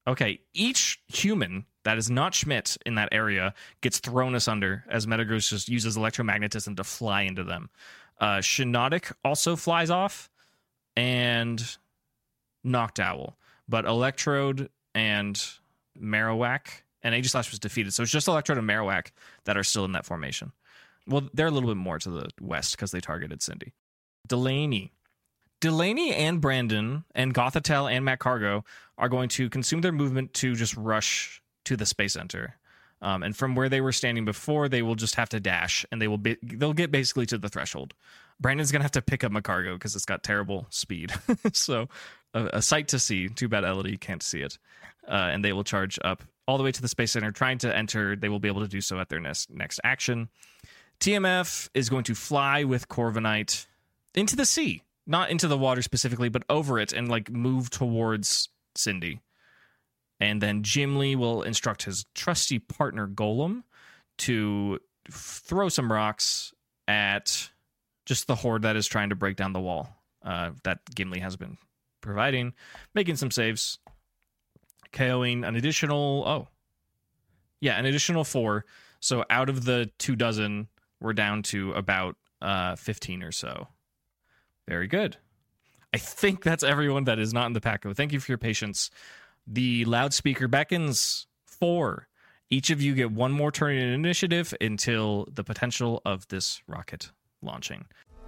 Okay, each human that is not Schmidt in that area gets thrown asunder as Metagross just uses electromagnetism to fly into them. Uh, Shiinotic also flies off, and Noctowl. But Electrode and Marowak and Aegislash was defeated, so it's just Electrode and Marowak that are still in that formation. Well, they're a little bit more to the west because they targeted Cindy. Delaney. Delaney and Brandon and Gothitelle and Matt Cargo are going to consume their movement to just rush to the Space Center. Um, and from where they were standing before, they will just have to dash, and they will be, they'll get basically to the threshold. Brandon's going to have to pick up Macargo because it's got terrible speed. So a, a sight to see. Too bad Elodie can't see it. Uh, and they will charge up all the way to the Space Center, trying to enter. They will be able to do so at their next, next action. T M F is going to fly with Corviknight into the sea. Not into the water specifically, but over it and like move towards Cindy. And then Gimli will instruct his trusty partner Golem to f- throw some rocks at just the horde that is trying to break down the wall uh, that Gimli has been providing, making some saves, KOing an additional, oh, yeah, an additional four. So out of the two dozen, we're down to about uh, fifteen or so. Very good. I think that's everyone that is not in the Paco. Thank you for your patience. The loudspeaker beckons. Four. Each of you get one more turn in initiative until the potential of this rocket launching.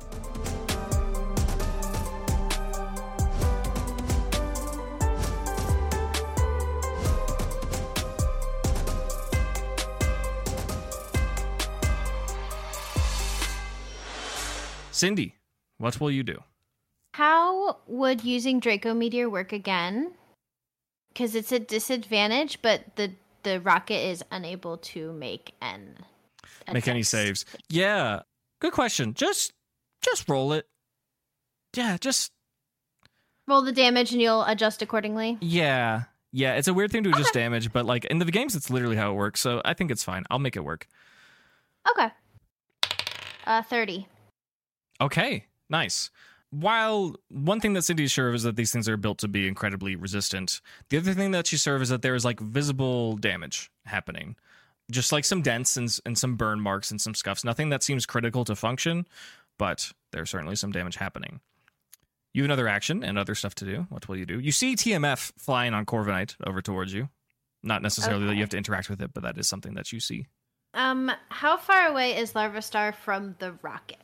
Cindy, what will you do? How would using Draco Meteor work again? Because it's a disadvantage, but the the rocket is unable to make an make any saves. Yeah, good question. Just just roll it. Yeah, just roll the damage and you'll adjust accordingly. Yeah, yeah. It's a weird thing to adjust okay. damage, but like in the games, it's literally how it works. So I think it's fine. I'll make it work. Okay. Uh, thirty. Okay, nice. While one thing that Cindy is sure of is that these things are built to be incredibly resistant, the other thing that she's sure of is that there is like visible damage happening. Just like some dents and, and some burn marks and some scuffs. Nothing that seems critical to function, but there's certainly some damage happening. You have another action and other stuff to do. What will you do? You see T M F flying on Corviknight over towards you. Not necessarily okay. that you have to interact with it, but that is something that you see. Um, how far away is Larvastar from the rocket?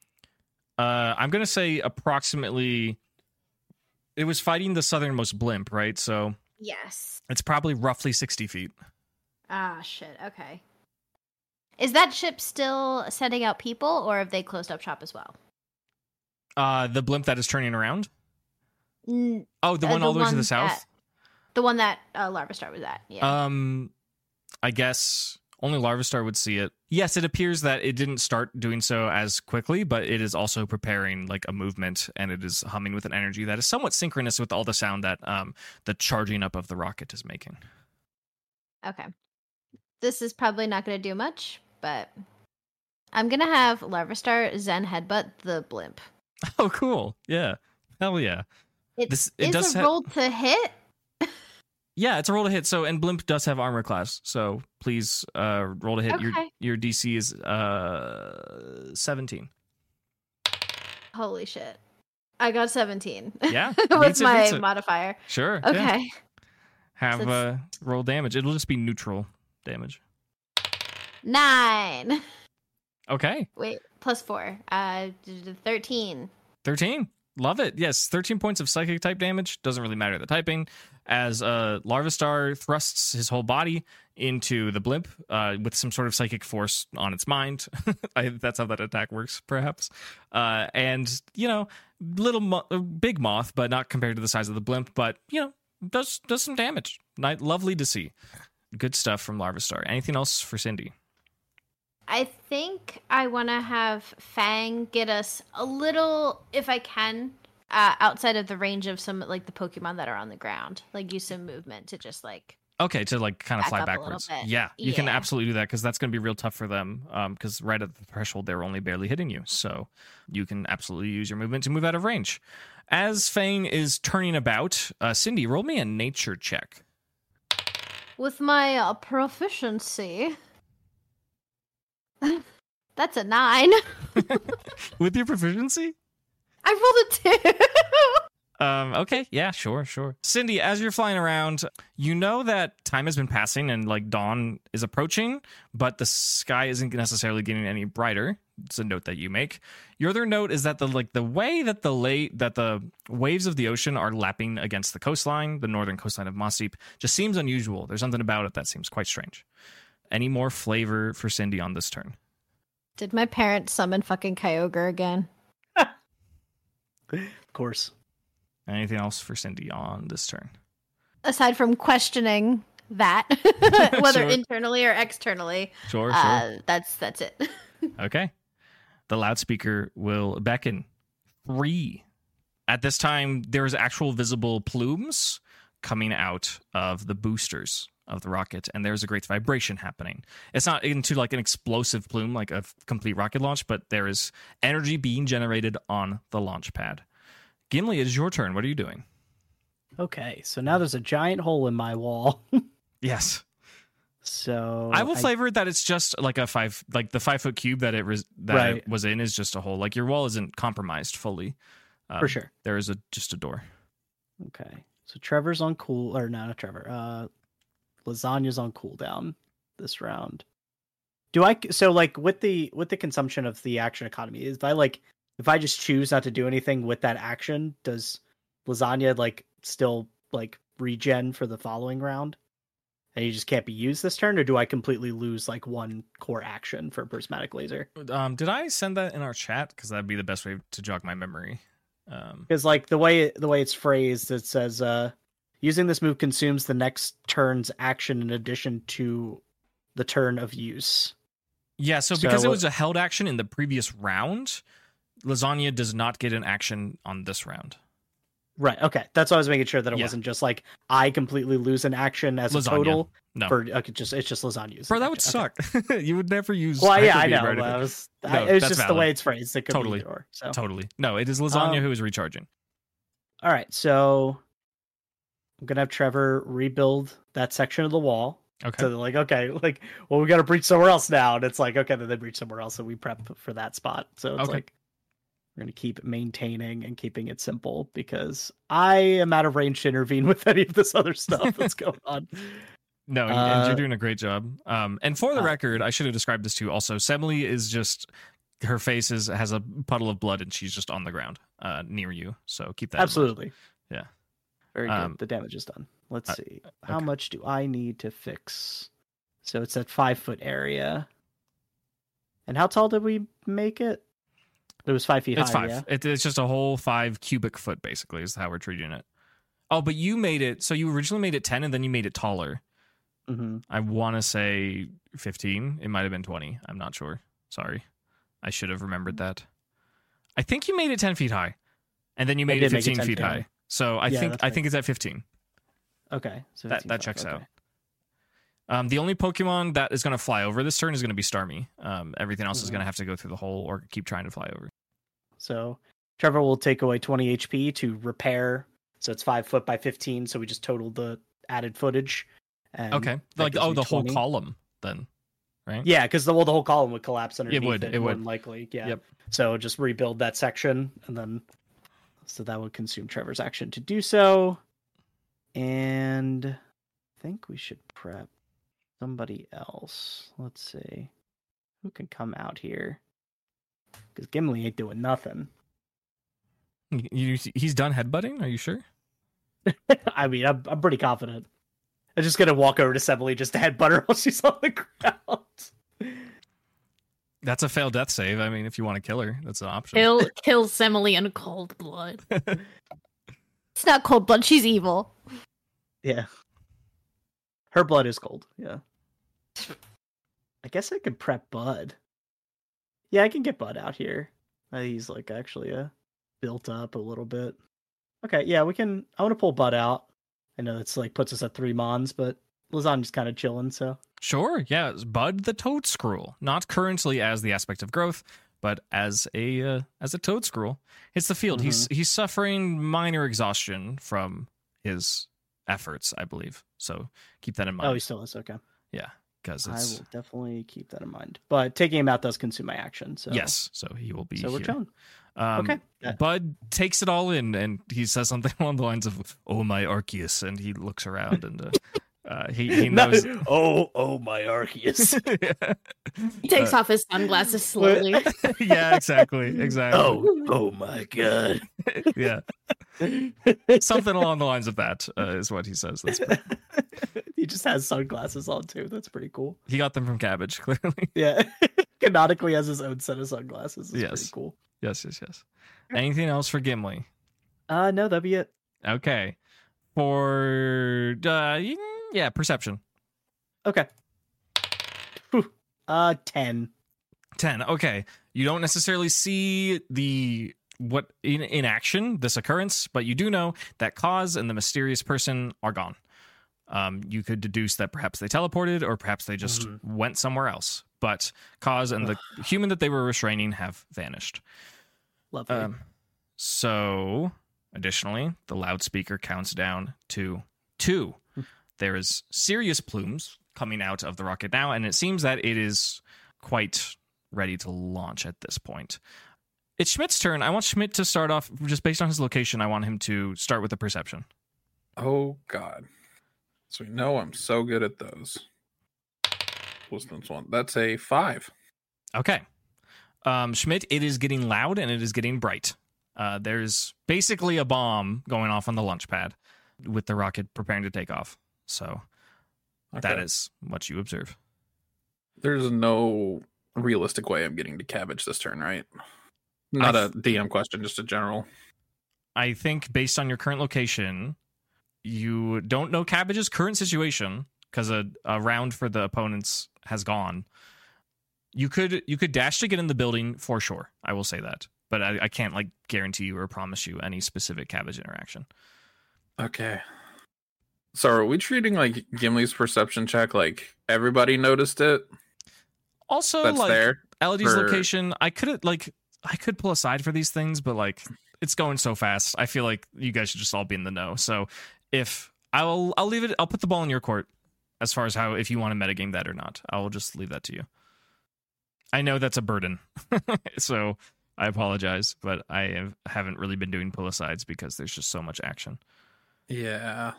Uh, I'm going to say approximately, it was fighting the southernmost blimp, right? So yes, it's probably roughly sixty feet. Ah, shit. Okay. Is that ship still sending out people, or have they closed up shop as well? Uh, the blimp that is turning around? N- oh, the one uh, the all the way one to the south? That, the one that uh, Larvastar was at, yeah. Um, I guess only Larvastar would see it. Yes, it appears that it didn't start doing so as quickly, but it is also preparing like a movement, and it is humming with an energy that is somewhat synchronous with all the sound that um the charging up of the rocket is making. Okay. This is probably not going to do much, but I'm going to have Larvastar Zen Headbutt the blimp. Oh, cool. Yeah. Hell yeah. It, this, it is does a ha- roll to hit. Yeah, it's a roll to hit. So, and Blimp does have armor class. So please uh, roll to hit. Okay. Your your D C is uh, seventeen. Holy shit. I got seventeen. Yeah. With my modifier. Sure. Okay. Yeah. Have so uh, roll damage. It'll just be neutral damage. Nine. Okay. Wait, plus four. Uh, thirteen. thirteen. Love it. Yes, thirteen points of psychic type damage. Doesn't really matter the typing. As uh, Larvastar thrusts his whole body into the blimp uh, with some sort of psychic force on its mind. I, that's how that attack works, perhaps. Uh, and, you know, little mo- big moth, but not compared to the size of the blimp. But, you know, does does some damage. Nice, lovely to see. Good stuff from Larvastar. Anything else for Cindy? I think I want to have Fang get us a little, if I can, uh, outside of the range of some, like, the Pokemon that are on the ground. Like, use some movement to just, like... Okay, to, like, kind of fly backwards. Yeah, you yeah. can absolutely do that, because that's going to be real tough for them, because um, right at the threshold, they're only barely hitting you. So you can absolutely use your movement to move out of range. As Fang is turning about, uh, Cindy, roll me a nature check. With my uh, proficiency, that's a nine. With your proficiency? I rolled a two. Um, okay, yeah, sure, sure. Cindy, as you're flying around, you know that time has been passing and like dawn is approaching, but the sky isn't necessarily getting any brighter. It's a note that you make. Your other note is that the like the way that the late that the waves of the ocean are lapping against the coastline, the northern coastline of Mossdeep, just seems unusual. There's something about it that seems quite strange. Any more flavor for Cindy on this turn? Did my parents summon fucking Kyogre again? Of course. Anything else for Cindy on this turn? Aside from questioning that, whether Sure. internally or externally, Sure, sure. uh, that's that's it. Okay. The loudspeaker will beckon. Three. At this time, there's actual visible plumes coming out of the boosters of the rocket, and there's a great vibration happening. It's not into like an explosive plume, like a complete rocket launch, but there is energy being generated on the launch pad. Gimli, it is your turn. What are you doing? Okay, so now there's a giant hole in my wall. Yes. So I will flavor it that it's just like a five, like the five foot cube that it res- that Right. it was in is just a hole. Like your wall isn't compromised fully. Um, For sure. There is a just a door. Okay, so Trevor's on cool, or no, not Trevor. Uh, Lasagna's on cooldown this round. Do I? So like with the with the consumption of the action economy, if I like if I just choose not to do anything with that action, does Lasagna like still like regen for the following round? And you just can't be used this turn, or do I completely lose like one core action for prismatic laser? Um, did I send that in our chat? Because that'd be the best way to jog my memory. Um, Because like the way the way it's phrased, it says uh, using this move consumes the next turn's action in addition to the turn of use. yeah, so So because it what- was a held action in the previous round, Lasagna does not get an action on this round. Right. Okay. That's why I was making sure that it Yeah. wasn't just like I completely lose an action as Lasagna. a total. No. For okay, just it's just lasagna. Bro, that would Okay. suck. You would never use. Well, yeah, I hyperbeam know. or but anything. I was, No, I, it was that's just the valid. way it's phrased. It could Totally. be either or. So Totally. No, it is Lasagna Um, who is recharging. all right. So I'm gonna have Trevor rebuild that section of the wall. Okay. So they're like, okay, like, well, we got to breach somewhere else now, and it's like, okay, then they breach somewhere else, so we prep for that spot. So it's Okay. like we're gonna keep maintaining and keeping it simple because I am out of range to intervene with any of this other stuff that's going on. No, and- Uh, and you're doing a great job. Um, and for the uh, record, I should have described this too. Also, Semele is just her face is has a puddle of blood, and she's just on the ground uh, near you. So keep that in mind. Absolutely. Yeah. Very good. Um, The damage is done. Let's uh, see. How okay. much do I need to fix? So it's that five foot area. And how tall did we make it? It was five feet It's high. five. Yeah. It, it's just a whole five cubic foot, basically, is how we're treating it. Oh, but you made it. So you originally made it ten, and then you made it taller. hmm I want to say fifteen. It might have been twenty. I'm not sure. Sorry. I should have remembered that. I think you made it ten feet high, and then you I made it did make it fifteen ten feet feet high. high. So I Yeah, think that's I right. think it's at fifteen. Okay. So That fifteen that five, checks out. okay. Um, the only Pokemon that is going to fly over this turn is going to be Starmie. Um, everything else is Mhm. going to have to go through the hole or keep trying to fly over. So Trevor will take away twenty H P to repair. So it's five foot by fifteen. So we just totaled the added footage. And Okay, that like gives oh, me the whole twenty. column then, right? Yeah, because the well, the whole column would collapse underneath. would, it more would. than likely. Yeah. Yep. So just rebuild that section, and then so that would consume Trevor's action to do so. And I think we should prep somebody else. Let's see who can come out here because Gimli ain't doing nothing. You, you, he's done headbutting. Are you sure? I mean, I'm I'm pretty confident. I'm just gonna walk over to Semele just to headbutt her while she's on the ground. That's a failed death save. I mean, if you want to kill her, that's an option. Kill kill Semele in cold blood. It's not cold blood. She's evil. Yeah. Her blood is cold. Yeah. I guess I could prep Bud. Yeah, I can get Bud out here. Uh, he's like actually uh, built up a little bit. Okay, yeah, we can. I want to pull Bud out. I know it's like puts us at three mons, but Lasagna's kind of chilling, so. Sure, yeah, it's Bud the Toad Scroll, not currently as the aspect of growth, but as a uh, as a Toad Scroll. Hits the field. He's he's suffering minor exhaustion from his efforts, I believe. So keep that in mind. Oh, he still is. Okay. Yeah, because I it's will definitely keep that in mind. But taking him out does consume my action. So yes, so he will be So we're here. chilling. Um, Okay. Yeah. Bud takes it all in, and he says something along the lines of "Oh my Arceus," and he looks around, and uh, uh, he he knows. oh, oh, my Arceus. He takes Uh, off his sunglasses slowly. yeah, exactly, exactly. oh, oh my god. Yeah, something along the lines of that uh, is what he says. That's pretty, He just has sunglasses on too. That's pretty cool. he got them from Cabbage, clearly. Yeah. Canonically has his own set of sunglasses. It's Yes. pretty cool. Yes, yes, yes. Anything else for Gimli? Uh no, that'd be it. Okay, for uh, yeah, perception. Okay. Whew. Uh ten. ten. Okay. You don't necessarily see the what in, in action, this occurrence, but you do know that Cause and the mysterious person are gone. Um, you could deduce that perhaps they teleported or perhaps they just Mhm. went somewhere else. But Cause and the human that they were restraining have vanished. Lovely. Um, so, additionally, the loudspeaker counts down to two. There is serious plumes coming out of the rocket now, and it seems that it is quite ready to launch at this point. It's Schmidt's turn. I want Schmidt to start off, just based on his location, I want him to start with the perception. Oh God. So we know I'm so good at those. Distance one. That's a five. Okay. Um, Schmidt, it is getting loud and it is getting bright. Uh, there's basically a bomb going off on the launch pad with the rocket preparing to take off. So that Okay. is what you observe. There's no realistic way I'm getting to Cabbage this turn, right? Not I a D M question, just a general. I think based on your current location, you don't know Cabbage's current situation because a, a round for the opponents has gone. You could you could dash to get in the building for sure. I will say that, but I, I can't like guarantee you or promise you any specific Cabbage interaction. Okay. So are we treating like Gimli's perception check like everybody noticed it? Also, That's like there. Elodie's for- location, I could like I could pull aside for these things, but like it's going so fast. I feel like you guys should just all be in the know. So if I'll I'll leave it, I'll put the ball in your court as far as how if you want to metagame that or not. I'll just leave that to you. I know that's a burden, so I apologize, but I have, haven't really been doing pull asides because there's just so much action. Yeah.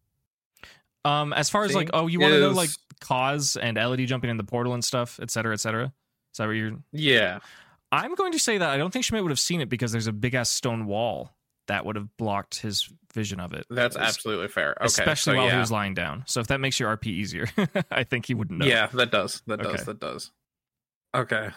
Um, as far as like, Thing oh, you want to know is- like Cause and Elodie jumping in the portal and stuff, et cetera, et cetera. Is that what you're? Yeah. I'm going to say that I don't think Schmidt would have seen it because there's a big ass stone wall that would have blocked his vision of it. That's Es- absolutely fair. Okay. especially so while yeah. he was lying down. So if that makes your R P easier, I think he wouldn't know. Yeah, that does. That does. Okay. That does. Okay.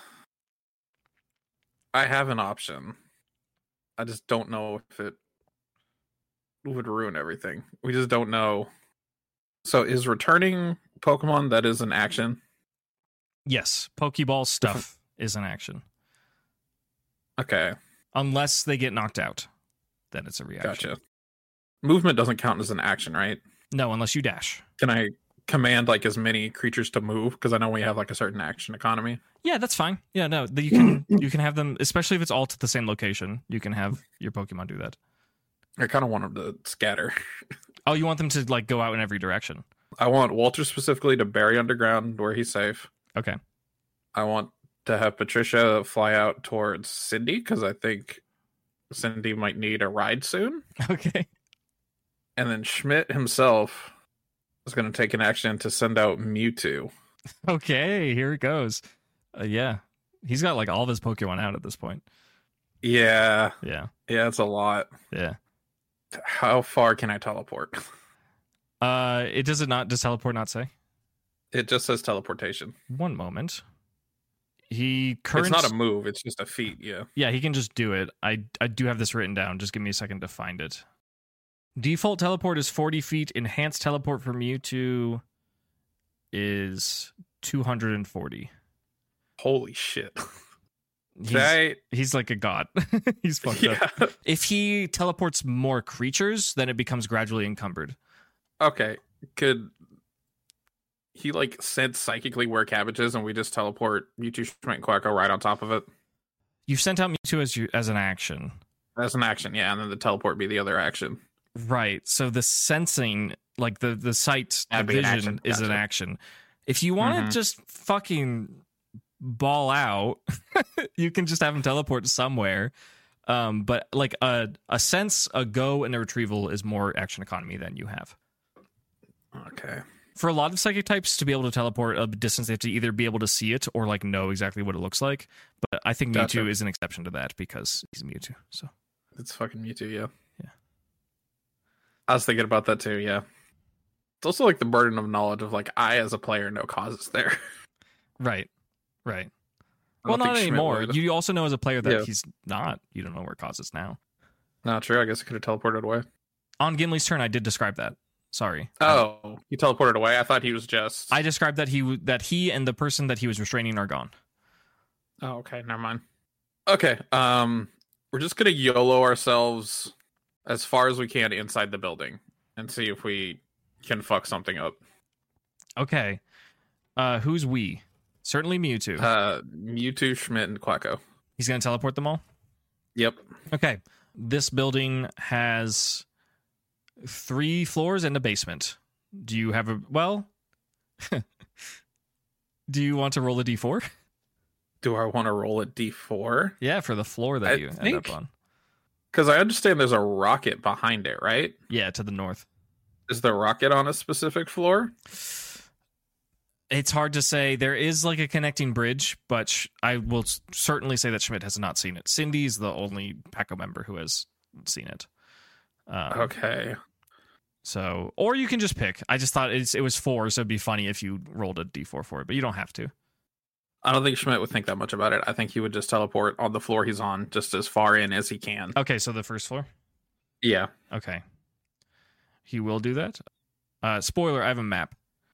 I have an option. I just don't know if it would ruin everything. We just don't know. So is returning Pokemon that is an action? Yes, Pokeball stuff is an action Okay, unless they get knocked out. Then it's a reaction. gotcha. Movement doesn't count as an action, right? No, unless you dash. Can I command like as many creatures to move? Because I know we have like a certain action economy. Yeah, that's fine. Yeah, no, the- you can you can have them, especially if it's all to the same location. You can have your Pokemon do that. I kind of want them to scatter. Oh, you want them to like go out in every direction. I want Walter specifically to bury underground where he's safe. Okay. I want to have Patricia fly out towards Cindy because I think Cindy might need a ride soon. Okay. And then Schmidt himself is going to take an action to send out Mewtwo. Okay, here it goes. Uh, yeah. He's got like all of his Pokemon out at this point. Yeah, Yeah. yeah, it's a lot. Yeah. How far can I teleport? Uh it does it not does teleport not say? It just says teleportation. One moment. He current It's not a move, it's just a feat, yeah. Yeah, he can just do it. I I do have this written down. Just give me a second to find it. Default teleport is forty feet. Enhanced teleport for Mewtwo is two hundred forty. Holy shit. He's, That, he's like a god. He's fucked up. yeah. If he teleports more creatures, then it becomes gradually encumbered. Okay, could he like sense psychically where Cabbage is and we just teleport Mewtwo, Schmidt, and Quacko right on top of it? You've sent out Mewtwo as, you, as an action. As an action, yeah, and then the teleport be the other action. Right. So the sensing Like the the sight, the That'd be an vision action. is an Gotcha. action. If you want to Mhm. just fucking ball out, you can just have him teleport somewhere. Um, but like a a sense, a go, and a retrieval is more action economy than you have. Okay. For a lot of psychic types to be able to teleport a distance, they have to either be able to see it or like know exactly what it looks like. But I think Gotcha. Mewtwo is an exception to that because he's Mewtwo. So It's fucking Mewtwo, yeah. Yeah. I was thinking about that too, yeah. It's also like the burden of knowledge of like I as a player know causes there. right, right. I Well, don't not think Schmidt anymore. would. You also know as a player that Yeah. he's not. You don't know where cause is now. Not true. I guess it could have teleported away. On Gimli's turn, I did describe that. Sorry. Oh, he teleported away. I thought he was just. I described that he w- that he and the person that he was restraining are gone. Oh, okay. Never mind. Okay. Um, we're just gonna YOLO ourselves as far as we can inside the building and see if we can fuck something up. Okay. Uh, who's we? Certainly Mewtwo. Uh, Mewtwo, Schmidt, and Quacko. He's going to teleport them all? Yep. Okay. This building has three floors and a basement. Do you have a... Well... Do you want to roll a d four? Do I want to roll a d four? Yeah, for the floor that I you end think- up on. Because I understand there's a rocket behind it, right? Yeah, to the north. Is the rocket on a specific floor? It's hard to say. There is like a connecting bridge, but sh- I will s- certainly say that Schmidt has not seen it. Cindy's the only Paco member who has seen it. Um, Okay. So, or you can just pick. I just thought it's, it was four, so it'd be funny if you rolled a d four for it, but you don't have to. I don't think Schmidt would think that much about it. I think he would just teleport on the floor he's on, just as far in as he can. Okay, so the first floor? Yeah. Okay. He will do that. Uh, spoiler, I have a map.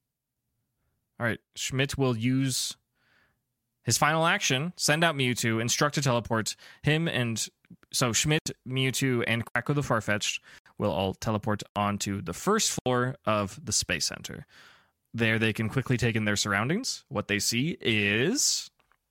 All right, Schmidt will use his final action, send out Mewtwo, instruct to teleport him, and so Schmidt, Mewtwo, and Quacko the Farfetch'd will all teleport onto the first floor of the Space Center. There they can quickly take in their surroundings. What they see is,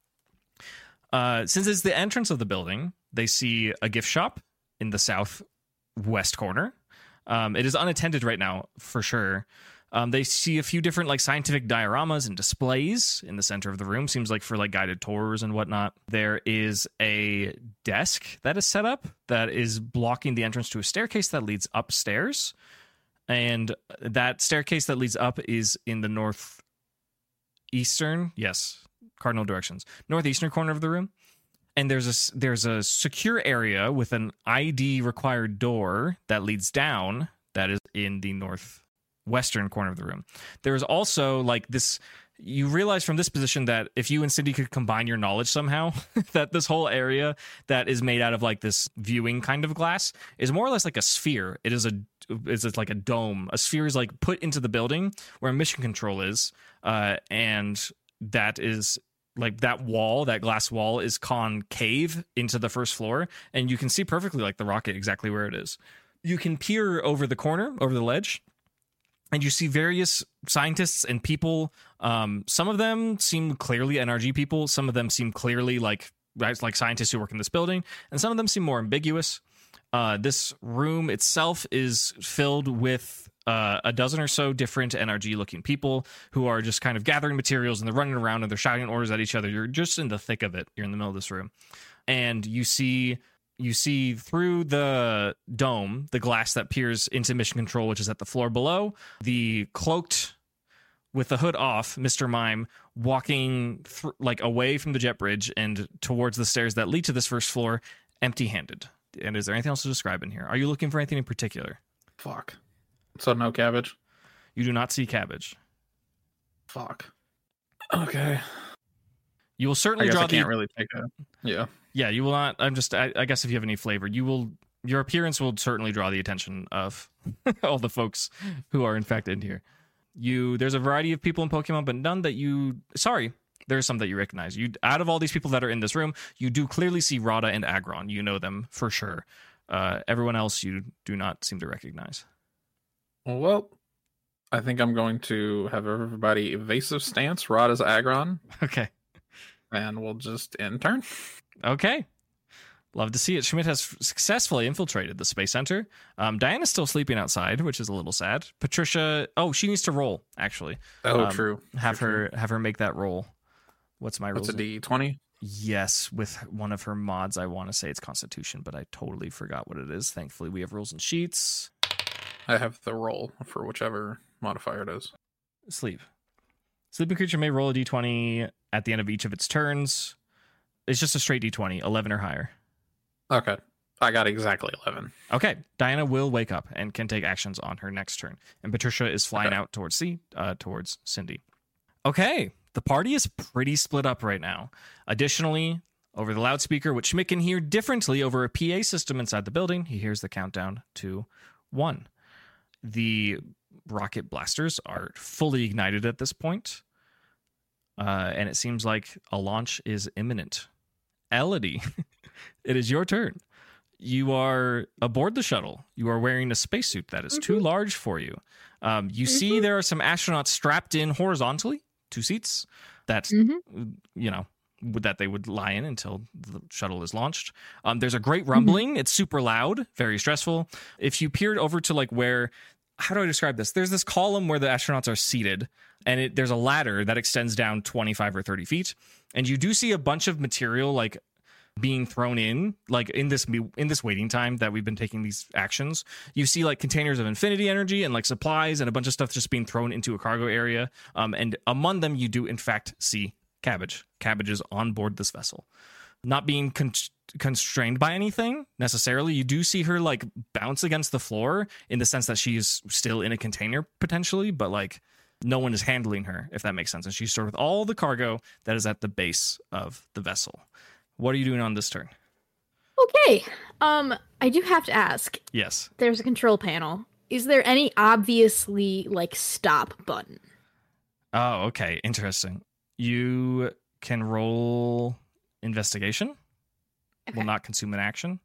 uh, since it's the entrance of the building, they see a gift shop in the southwest corner. Um, it is unattended right now, for sure. Um, they see a few different like scientific dioramas and displays in the center of the room. Seems like for like guided tours and whatnot. There is a desk that is set up that is blocking the entrance to a staircase that leads upstairs. And that staircase that leads up is in the northeastern, yes, cardinal directions, northeastern corner of the room. And there's a there's a secure area with an I D required door that leads down. That is in the northwestern corner of the room. There's also like this. You realize from this position that if you and Cindy could combine your knowledge somehow, that this whole area that is made out of like this viewing kind of glass is more or less like a sphere. It is a it's like a dome. A sphere is like put into the building where mission control is, uh, and that is like that wall, that glass wall is concave into the first floor, and you can see perfectly like the rocket exactly where it is. You can peer over the corner, over the ledge, and you see various scientists and people. Um, some of them seem clearly N R G people. Some of them seem clearly like like scientists who work in this building, and some of them seem more ambiguous. Uh, this room itself is filled with uh, a dozen or so different N R G-looking people who are just kind of gathering materials, and they're running around and they're shouting orders at each other. You're just in the thick of it. You're in the middle of this room, and you see you see through the dome the glass that peers into mission control, which is at the floor below. The cloaked, with the hood off, Mister Mime walking th- like away from the jet bridge and towards the stairs that lead to this first floor, empty-handed. And is there anything else to describe in here? Are you looking for anything in particular? Fuck. So no cabbage. You do not see cabbage. Fuck. Okay. You will I certainly guess draw I can't the really take that. Yeah. yeah. You will not. I'm just. I, I guess if you have any flavor, you will. Your appearance will certainly draw the attention of all the folks who are in fact in here. You there's a variety of people in Pokemon, but none that you. Sorry, there's some that you recognize. You out of all these people that are in this room, you do clearly see Rada and Aggron. You know them for sure. Uh, everyone else you do not seem to recognize. Well, I think I'm going to have everybody evasive stance, Rod as Aggron, Okay. and we'll just end turn. Okay. Love to see it. Schmidt has successfully infiltrated the Space Center. Um, Diana's still sleeping outside, which is a little sad. Patricia, oh, she needs to roll, actually. Oh, Um, true. Have True, her have her make that roll. What's my What's rules? a D twenty? Yes, with one of her mods, I want to say it's Constitution, but I totally forgot what it is. Thankfully, we have rules and sheets. I have the roll for whichever modifier it is. Sleep. Sleeping creature may roll a d twenty at the end of each of its turns. It's just a straight d twenty, eleven or higher. Okay. I got exactly eleven. Okay, Diana will wake up and can take actions on her next turn. And Patricia is flying Okay. out towards C, uh, towards Cindy. Okay, the party is pretty split up right now. Additionally, over the loudspeaker, which Schmidt can hear differently over a P A system inside the building, he hears the countdown to one. The rocket blasters are fully ignited at this point, uh, and it seems like a launch is imminent. Elodie, it is your turn. You are aboard the shuttle. You are wearing a spacesuit that is too large for you. Um, you see there are some astronauts strapped in horizontally, two seats, that, Mhm. you know, would- that they would lie in until the shuttle is launched. Um, there's a great rumbling. It's super loud, very stressful. If you peered over to like where, how do I describe this? There's this column where the astronauts are seated, and it, there's a ladder that extends down twenty-five or thirty feet. And you do see a bunch of material like being thrown in, like in this in this waiting time that we've been taking these actions. You see like containers of infinity energy and like supplies and a bunch of stuff just being thrown into a cargo area. Um, and among them, you do in fact see Cabbage. Cabbage is on board this vessel, not being con- constrained by anything necessarily. You do see her like bounce against the floor in the sense that she's still in a container potentially, but like no one is handling her, if that makes sense. And she's stored with all the cargo that is at the base of the vessel. What are you doing on this turn? Okay. Um, I do have to ask. Yes. There's a control panel. Is there any obviously like stop button? Oh, okay. Interesting. You can roll investigation. Okay. Will not consume an action.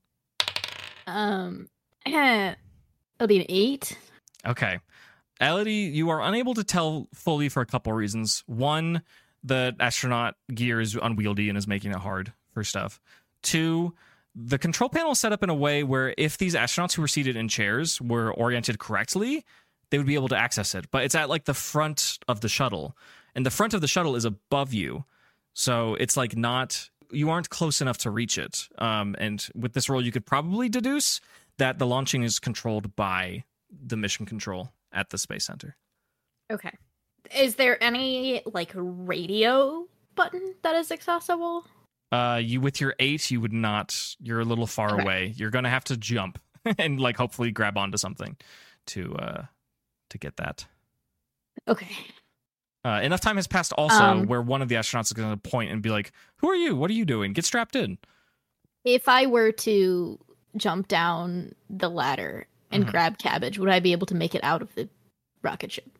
Um, eh, it'll be an eight. Okay. Elodie, you are unable to tell fully for a couple reasons. One, the astronaut gear is unwieldy and is making it hard for stuff. Two, the control panel is set up in a way where if these astronauts who were seated in chairs were oriented correctly, they would be able to access it. But it's at like the front of the shuttle, and the front of the shuttle is above you. So it's like not, you aren't close enough to reach it. Um, and with this roll, you could probably deduce that the launching is controlled by the mission control at the Space Center. Okay. Is there any like radio button that is accessible? Uh, you with your eight, you would not. You're a little far Okay. away. You're gonna have to jump and like hopefully grab onto something to uh to get that. Okay. Uh, enough time has passed also Um, where one of the astronauts is going to point and be like, "Who are you? What are you doing? Get strapped in." If I were to jump down the ladder and Mhm. grab Cabbage, would I be able to make it out of the rocket ship?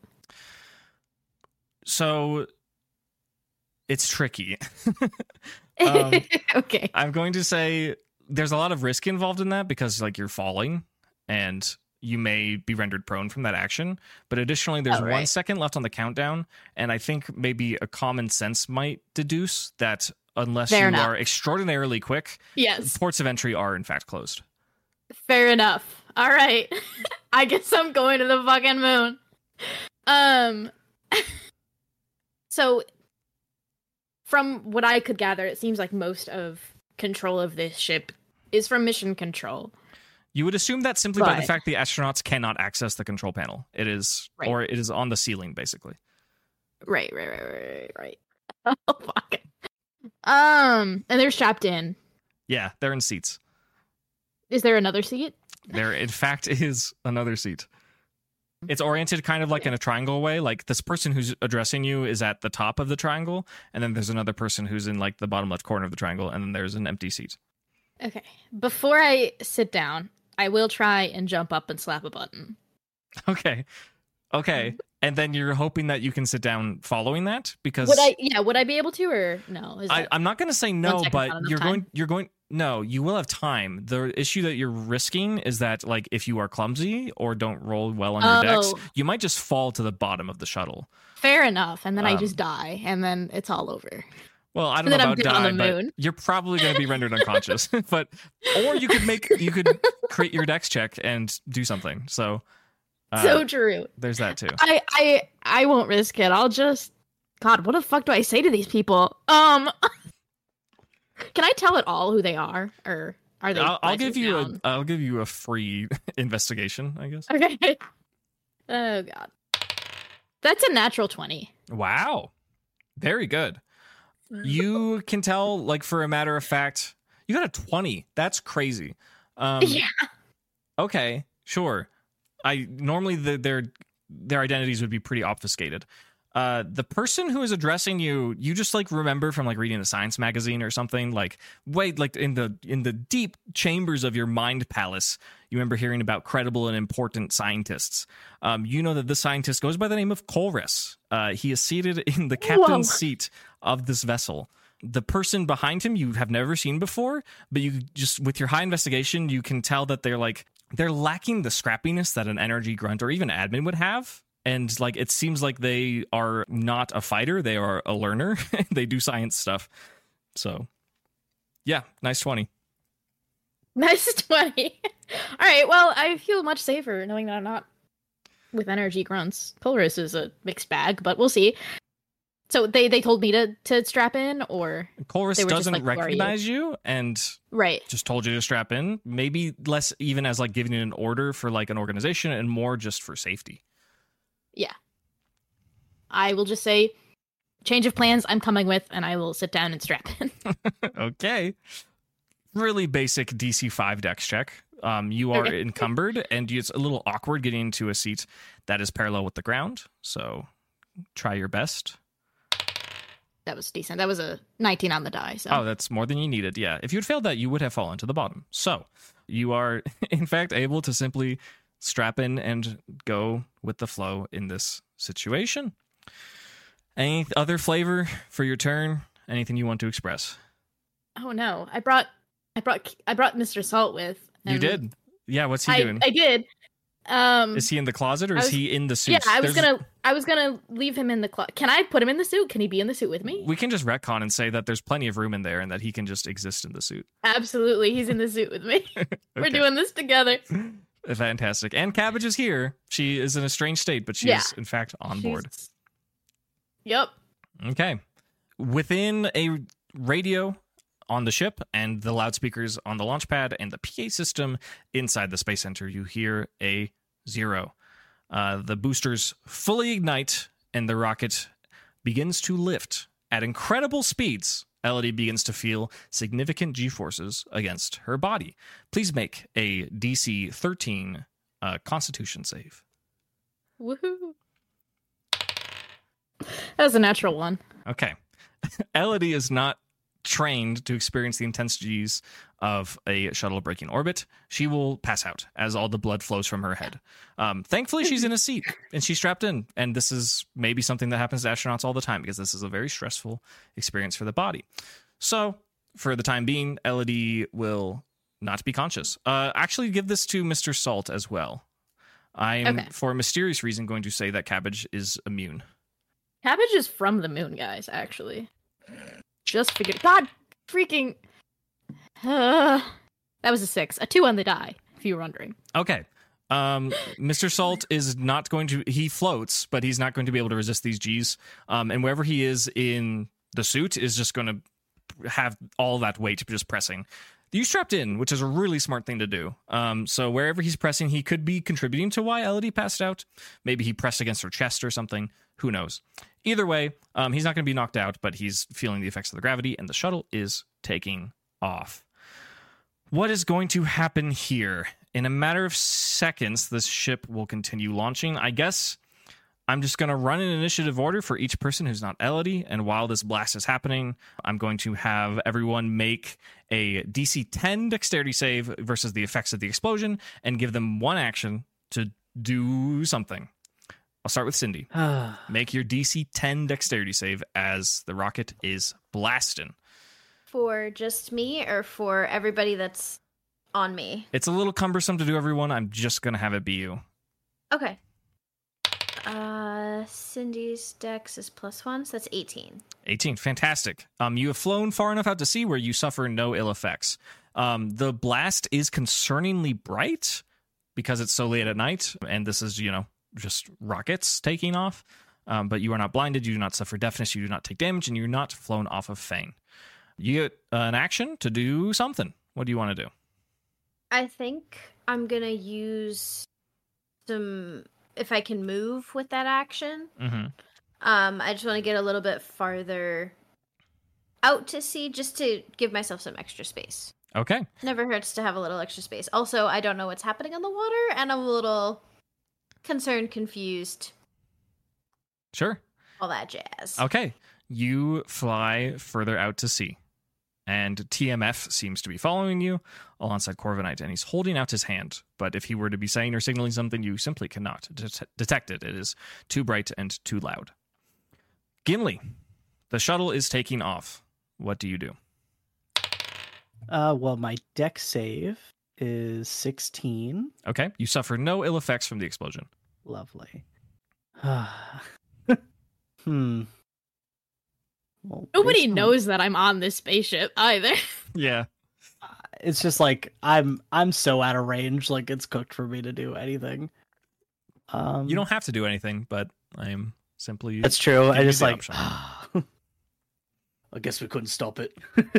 So it's tricky. Um, Okay. I'm going to say there's a lot of risk involved in that because like you're falling and you may be rendered prone from that action. But additionally, there's Oh, one right. second left on the countdown, and I think maybe a common sense might deduce that unless Fair you enough. are extraordinarily quick, Yes. ports of entry are in fact closed. Fair enough. All right. I guess I'm going to the fucking moon. Um. So, from what I could gather, it seems like most of control of this ship is from mission control. You would assume that simply by the But- fact the astronauts cannot access the control panel. It is, Right. or it is on the ceiling, basically. Right, right, right, right, right. Oh fuck. Um, and they're strapped in. Yeah, they're in seats. Is there another seat? There, in fact, is another seat. It's oriented kind of like in a triangle way. Like this person who's addressing you is at the top of the triangle, and then there's another person who's in like the bottom left corner of the triangle, and then there's an empty seat. Okay. Before I sit down, I will try and jump up and slap a button. Okay. Okay. And then you're hoping that you can sit down following that because Would I? Yeah. Would I be able to, or no? Is I, that- I'm not going to say no, second's but not enough you're time? going. You're going. No, you will have time. The issue that you're risking is that, like, if you are clumsy or don't roll well on your decks, Oh. you might just fall to the bottom of the shuttle. Fair enough, and then I Um, just die, and then it's all over. Well, I don't And know then I'm about good die, on the but moon. you're probably going to be rendered unconscious. But or you could make you could create your dex check and do something. So uh, So true. there's that too. I I I won't risk it. I'll just God, what the fuck do I say to these people? Um Can I tell at all who they are? Or are they I'll, I'll give writing you a down? I'll give you a free investigation, I guess. Okay. Oh god. That's a natural twenty. Wow, very good. You can tell, like, for a matter of fact, you got a twenty. That's crazy. Um, Yeah. Okay, sure. I normally the, their their identities would be pretty obfuscated. Uh, the person who is addressing you, you just like remember from like reading a science magazine or something. Like, wait, like in the in the deep chambers of your mind palace, you remember hearing about credible and important scientists. Um, you know that this scientist goes by the name of Colress. Uh, he is seated in the captain's Whoa. seat of this vessel. The person behind him you have never seen before, but you just with your high investigation, you can tell that they're like they're lacking the scrappiness that an energy grunt or even admin would have. And like it seems like they are not a fighter, they are a learner. They do science stuff. So yeah, nice twenty. Nice twenty. All right, well, I feel much safer knowing that I'm not with energy grunts. Polaris is a mixed bag, but we'll see. So they, they told me to, to strap in, or Chorus They were just doesn't like, "Who are you?" recognize you and right? just told you to strap in. Maybe less even as like giving you an order for like an organization and more just for safety. Yeah. I will just say, change of plans. I'm coming with, and I will sit down and strap in. Okay. Really basic D C five dex check. Um, you are Okay. encumbered, and it's a little awkward getting into a seat that is parallel with the ground. So try your best. That was decent. That was a nineteen on the die. So Oh, that's more than you needed. Yeah. If you'd failed that, you would have fallen to the bottom. So you are, in fact, able to simply strap in and go with the flow in this situation. Any other flavor for your turn? Anything you want to express? oh no, I brought, I brought, I brought Mister Salt with. You and did. Yeah. What's he I, doing? I did. Um, Is he in the closet or I is was- he in the suit? yeah, I was There's- gonna, I was gonna leave him in the closet. Can I put him in the suit? Can he be in the suit with me? We can just retcon and say that there's plenty of room in there and that he can just exist in the suit. Absolutely, he's in the suit with me. We're Okay. doing this together. Fantastic. And Cabbage is here. She is in a strange state, but she Yeah. is, in fact, on board. She's- Yep. Okay. Within a radio on the ship and the loudspeakers on the launch pad and the P A system inside the Space Center, you hear a zero. Uh, the boosters fully ignite and the rocket begins to lift at incredible speeds. Elodie begins to feel significant G-forces against her body. Please make a D C thirteen uh, Constitution save. Woohoo. That was a natural one. Okay. Elodie is not trained to experience the intensities of a shuttle breaking orbit. She will pass out as all the blood flows from her head. Um, thankfully, she's in a seat and she's strapped in. And this is maybe something that happens to astronauts all the time because this is a very stressful experience for the body. So, for the time being, Elodie will not be conscious. Uh, actually, give this to Mister Salt as well. I'm, Okay. for a mysterious reason, going to say that Cabbage is immune. Cabbage is from the moon, guys, actually. Just figured. God freaking. Uh, that was a six. A two on the die, if you were wondering. Okay. Um, Mister Salt is not going to, he floats, but he's not going to be able to resist these G's. Um, and wherever he is in the suit is just going to have all that weight just pressing. You strapped in, which is a really smart thing to do. Um, so wherever he's pressing, he could be contributing to why Elodie passed out. Maybe he pressed against her chest or something. Who knows? Either way, um, he's not going to be knocked out, but he's feeling the effects of the gravity, and the shuttle is taking off. What is going to happen here? In a matter of seconds, this ship will continue launching. I guess I'm just going to run an initiative order for each person who's not Elodie, and while this blast is happening, I'm going to have everyone make a D C ten dexterity save versus the effects of the explosion, and give them one action to do something. I'll start with Cindy. Make your D C ten dexterity save as the rocket is blasting. For just me or for everybody that's on me? It's a little cumbersome to do, everyone. I'm just going to have it be you. Okay. Uh, Cindy's dex is plus one, so that's eighteen. eighteen, fantastic. Um, you have flown far enough out to sea where you suffer no ill effects. Um, the blast is concerningly bright because it's so late at night, and this is, you know, just rockets taking off. Um, but you are not blinded, you do not suffer deafness, you do not take damage, and you're not flown off of Fane. You get uh, an action to do something. What do you want to do? I think I'm gonna use some, if I can move with that action. Mm-hmm. Um, I just want to get a little bit farther out to sea, just to give myself some extra space. Okay. Never hurts to have a little extra space. Also, I don't know what's happening on the water, and I'm a little concerned, confused, Sure. all that jazz. Okay. You fly further out to sea, and T M F seems to be following you alongside Corviknight, and he's holding out his hand. But if he were to be saying or signaling something, you simply cannot det- detect it. It is too bright and too loud. Gimli, the shuttle is taking off. What do you do? Uh, well, my deck save is sixteen. Okay. You suffer no ill effects from the explosion. Lovely. hmm. Well, Nobody based on- knows that I'm on this spaceship either. Yeah. It's just like I'm I'm so out of range. Like it's cooked for me to do anything. Um, You don't have to do anything, but I am simply... That's true. give I you just the like. option. I guess we couldn't stop it.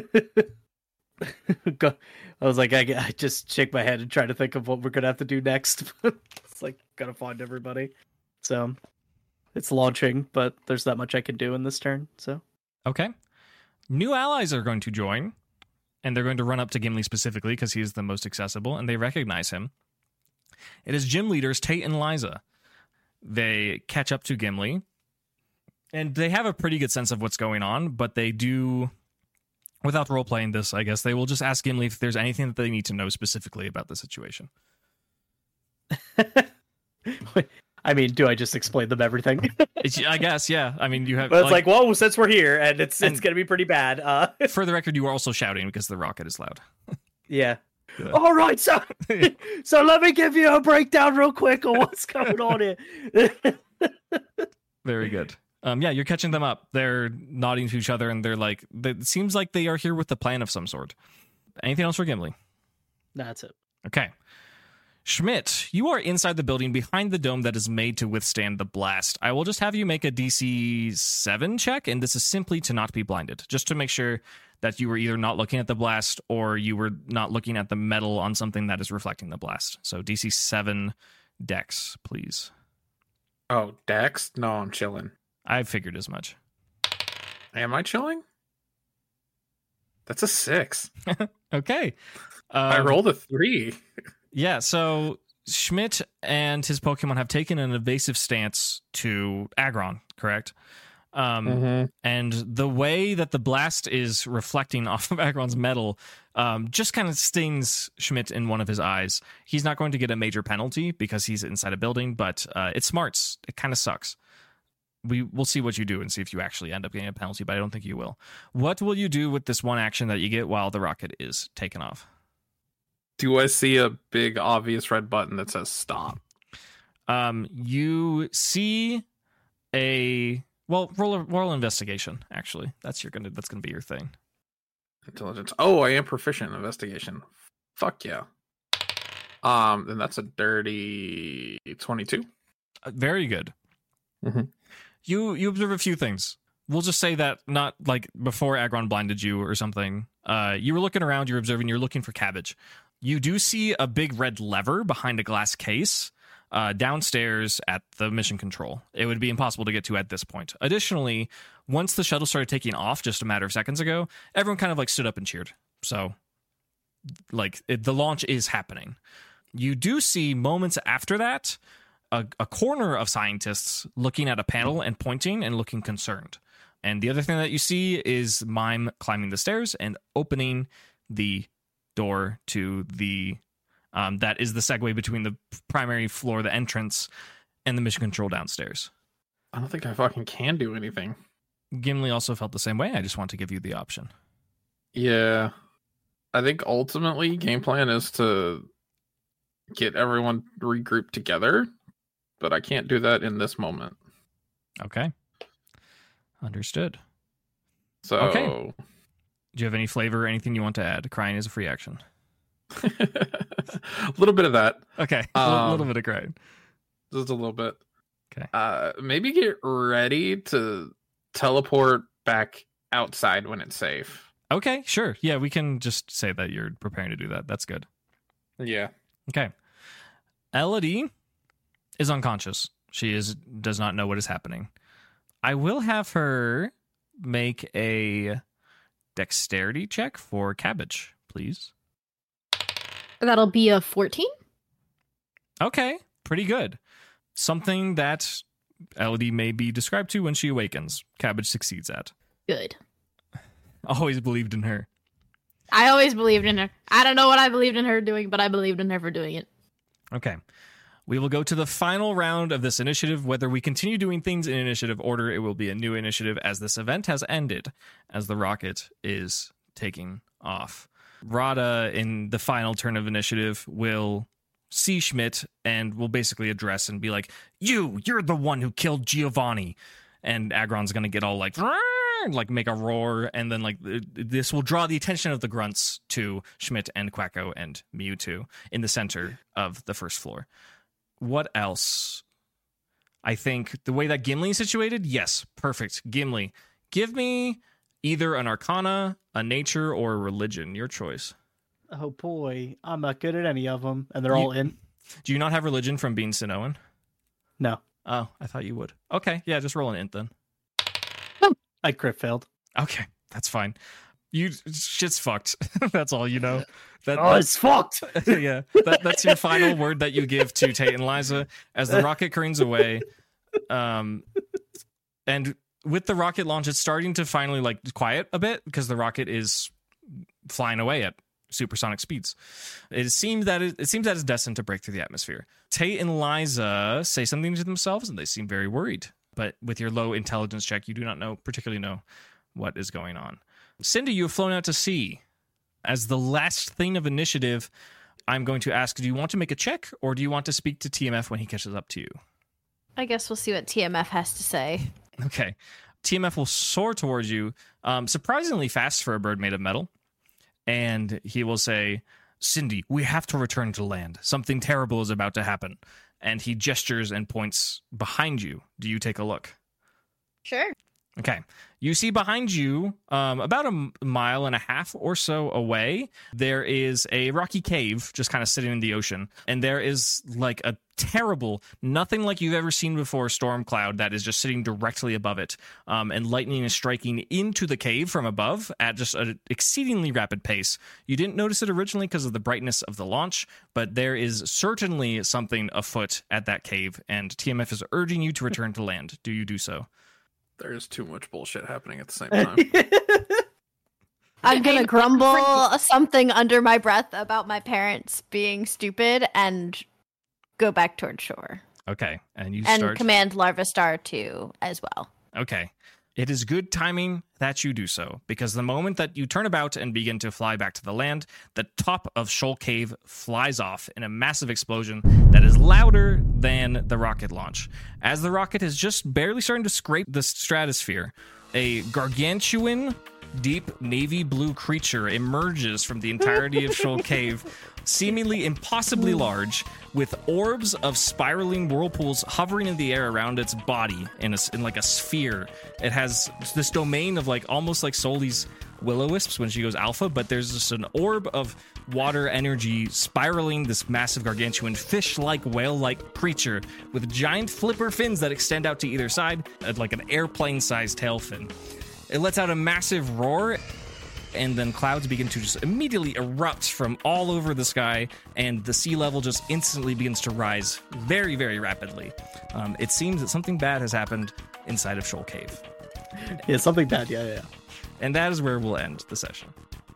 Go- I was like, I, I just shake my head and try to think of what we're gonna have to do next. It's like gotta find everybody. So it's launching, but there's not much I can do in this turn. So Okay. New allies are going to join, and they're going to run up to Gimli specifically because he is the most accessible, and they recognize him. It is gym leaders Tate and Liza. They catch up to Gimli, and they have a pretty good sense of what's going on, but they do, without role-playing this, I guess, they will just ask Gimli if there's anything that they need to know specifically about the situation. I mean, do I just explain them everything? It's- I guess, yeah. I mean, you have... But it's like, well, since we're here and it's And- it's gonna be pretty bad. Uh, for the record, you are also shouting because the rocket is loud. yeah. Yeah. All right, so so let me give you a breakdown real quick on what's going on here. Very good. Um, yeah, you're catching them up. They're nodding to each other, and they're like, it seems like they are here with a plan of some sort. Anything else for Gimli? That's it. Okay. Schmidt, you are inside the building behind the dome that is made to withstand the blast. I will just have you make a D C seven check, and this is simply to not be blinded, just to make sure that you were either not looking at the blast or you were not looking at the metal on something that is reflecting the blast. So D C seven dex, please. Oh, Dex? No, I'm chilling. I figured as much. Am I chilling? That's a six. Okay. I Um, rolled a three. Yeah, so Schmidt and his Pokemon have taken an evasive stance to Aggron, correct? Um, Mm-hmm. And the way that the blast is reflecting off of Aggron's metal um, just kind of stings Schmidt in one of his eyes. He's not going to get a major penalty because he's inside a building, but uh, it smarts. It kind of sucks. We, we'll see what you do and see if you actually end up getting a penalty, but I don't think you will. What will you do with this one action that you get while the rocket is taken off? Do I see a big obvious red button that says stop? Um, you see a well, roll a roll investigation. Actually, that's your gonna that's gonna be your thing. Intelligence. Oh, I am proficient in investigation. Fuck yeah. Um, then that's a dirty twenty-two. Uh, very good. Mhm. You you observe a few things. We'll just say that not like before Aggron blinded you or something. Uh, you were looking around. You're observing. You're looking for cabbage. You do see a big red lever behind a glass case uh, downstairs at the mission control. It would be impossible to get to at this point. Additionally, once the shuttle started taking off just a matter of seconds ago, everyone kind of like stood up and cheered. So, like, it, the launch is happening. You do see moments after that a, a corner of scientists looking at a panel and pointing and looking concerned. And the other thing that you see is Mime climbing the stairs and opening the door to the um, that is the segue between the primary floor, the entrance, and the mission control downstairs. I don't think I fucking can do anything. Gimli also felt the same way. I just want to give you the option. Yeah. I think ultimately game plan is to get everyone regrouped together but I can't do that in this moment. Okay. Understood. So, Okay. Do you have any flavor or anything you want to add? Crying is a free action. a little bit of that. Okay. A little, Um, little bit of crying. Just a little bit. Okay. Uh, maybe get ready to teleport back outside when it's safe. Okay, sure. Yeah, we can just say that you're preparing to do that. That's good. Yeah. Okay. Elodie is unconscious. She is does not know what is happening. I will have her make a dexterity check for Cabbage, please. That'll be a fourteen? Okay, pretty good. Something that Elodie may be described to when she awakens. Cabbage succeeds at. Good. Always believed in her. I always believed in her. I don't know what I believed in her doing, but I believed in her for doing it. Okay. We will go to the final round of this initiative. Whether we continue doing things in initiative order, it will be a new initiative as this event has ended, as the rocket is taking off. Rada, in the final turn of initiative, will see Schmidt and will basically address and be like, you, you're the one who killed Giovanni. And Agron's going to get all like, like make a roar. And then like this will draw the attention of the grunts to Schmidt and Quacko and Mewtwo in the center of the first floor. What else? I think the way that Gimli is situated, yes, perfect. Gimli, give me either an Arcana, a Nature, or a Religion. Your choice. Oh boy, I'm not good at any of them, and they're You- all in. Do you not have Religion from being Sinnohan? No, Oh, I thought you would. Okay, yeah, just roll an int then. I crit failed. Okay, that's fine. You shit's fucked. That's all you know. That, Oh, it's fucked. yeah, that, that's your final word that you give to Tate and Liza as the rocket careens away. Um, and with the rocket launch, it's starting to finally like quiet a bit because the rocket is flying away at supersonic speeds. It seems that it, it seems that it's destined to break through the atmosphere. Tate and Liza say something to themselves, and they seem very worried. But with your low intelligence check, you do not know particularly know what is going on. Cindy, you have flown out to sea. As the last thing of initiative, I'm going to ask, do you want to make a check, or do you want to speak to T M F when he catches up to you? I guess we'll see what T M F has to say. Okay. T M F will soar towards you, um, surprisingly fast for a bird made of metal. And he will say, Cindy, we have to return to land. Something terrible is about to happen. And he gestures and points behind you. Do you take a look? Sure. Okay. You see behind you, um, about a m- mile and a half or so away, there is a rocky cave just kind of sitting in the ocean. And there is like a terrible, nothing like you've ever seen before, storm cloud that is just sitting directly above it. Um, and lightning is striking into the cave from above at just an exceedingly rapid pace. You didn't notice it originally because of the brightness of the launch, but there is certainly something afoot at that cave. And T M F is urging you to return to land. Do you do so? There's too much bullshit happening at the same time. I'm gonna I'm grumble something under my breath about my parents being stupid and go back toward shore. Okay. And you And start... command Larvastar to as well. Okay. It is good timing that you do so, because the moment that you turn about and begin to fly back to the land, the top of Shoal Cave flies off in a massive explosion that is louder than the rocket launch. As the rocket is just barely starting to scrape the stratosphere, a gargantuan, deep navy blue creature emerges from the entirety of Shoal Cave, seemingly impossibly large, with orbs of spiraling whirlpools hovering in the air around its body in, a, in like a sphere. It has this domain of like almost like Soli's will-o-wisps when she goes alpha, but there's just an orb of water energy spiraling this massive gargantuan fish-like, whale-like creature with giant flipper fins that extend out to either side, like an airplane-sized tail fin. It lets out a massive roar, and then clouds begin to just immediately erupt from all over the sky, and the sea level just instantly begins to rise very, very rapidly. Um, it seems that something bad has happened inside of Shoal Cave. Yeah, something bad. Yeah, yeah. And that is where we'll end the session.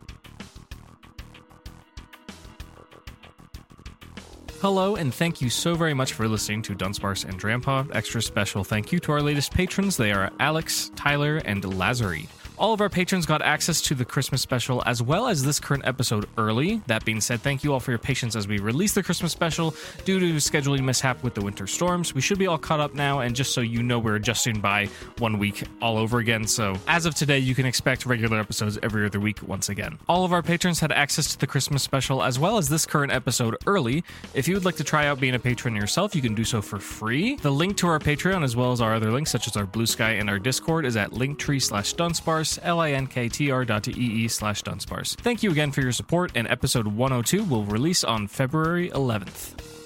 Hello, and thank you so very much for listening to Dunsparce and Drampaw. Extra special thank you to our latest patrons. They are Alex, Tyler, and Lazari. All of our patrons got access to the Christmas special as well as this current episode early. That being said, thank you all for your patience as we release the Christmas special due to scheduling mishap with the winter storms. We should be all caught up now, and just so you know, we're adjusting by one week all over again. So as of today, you can expect regular episodes every other week once again. All of our patrons had access to the Christmas special as well as this current episode early. If you would like to try out being a patron yourself, you can do so for free. The link to our Patreon as well as our other links such as our Blue Sky and our Discord is at linktree slash Dunsparce, L-I-N-K-T-R dot E-E slash Dunsparce. Thank you again for your support, and episode one oh two will release on February eleventh.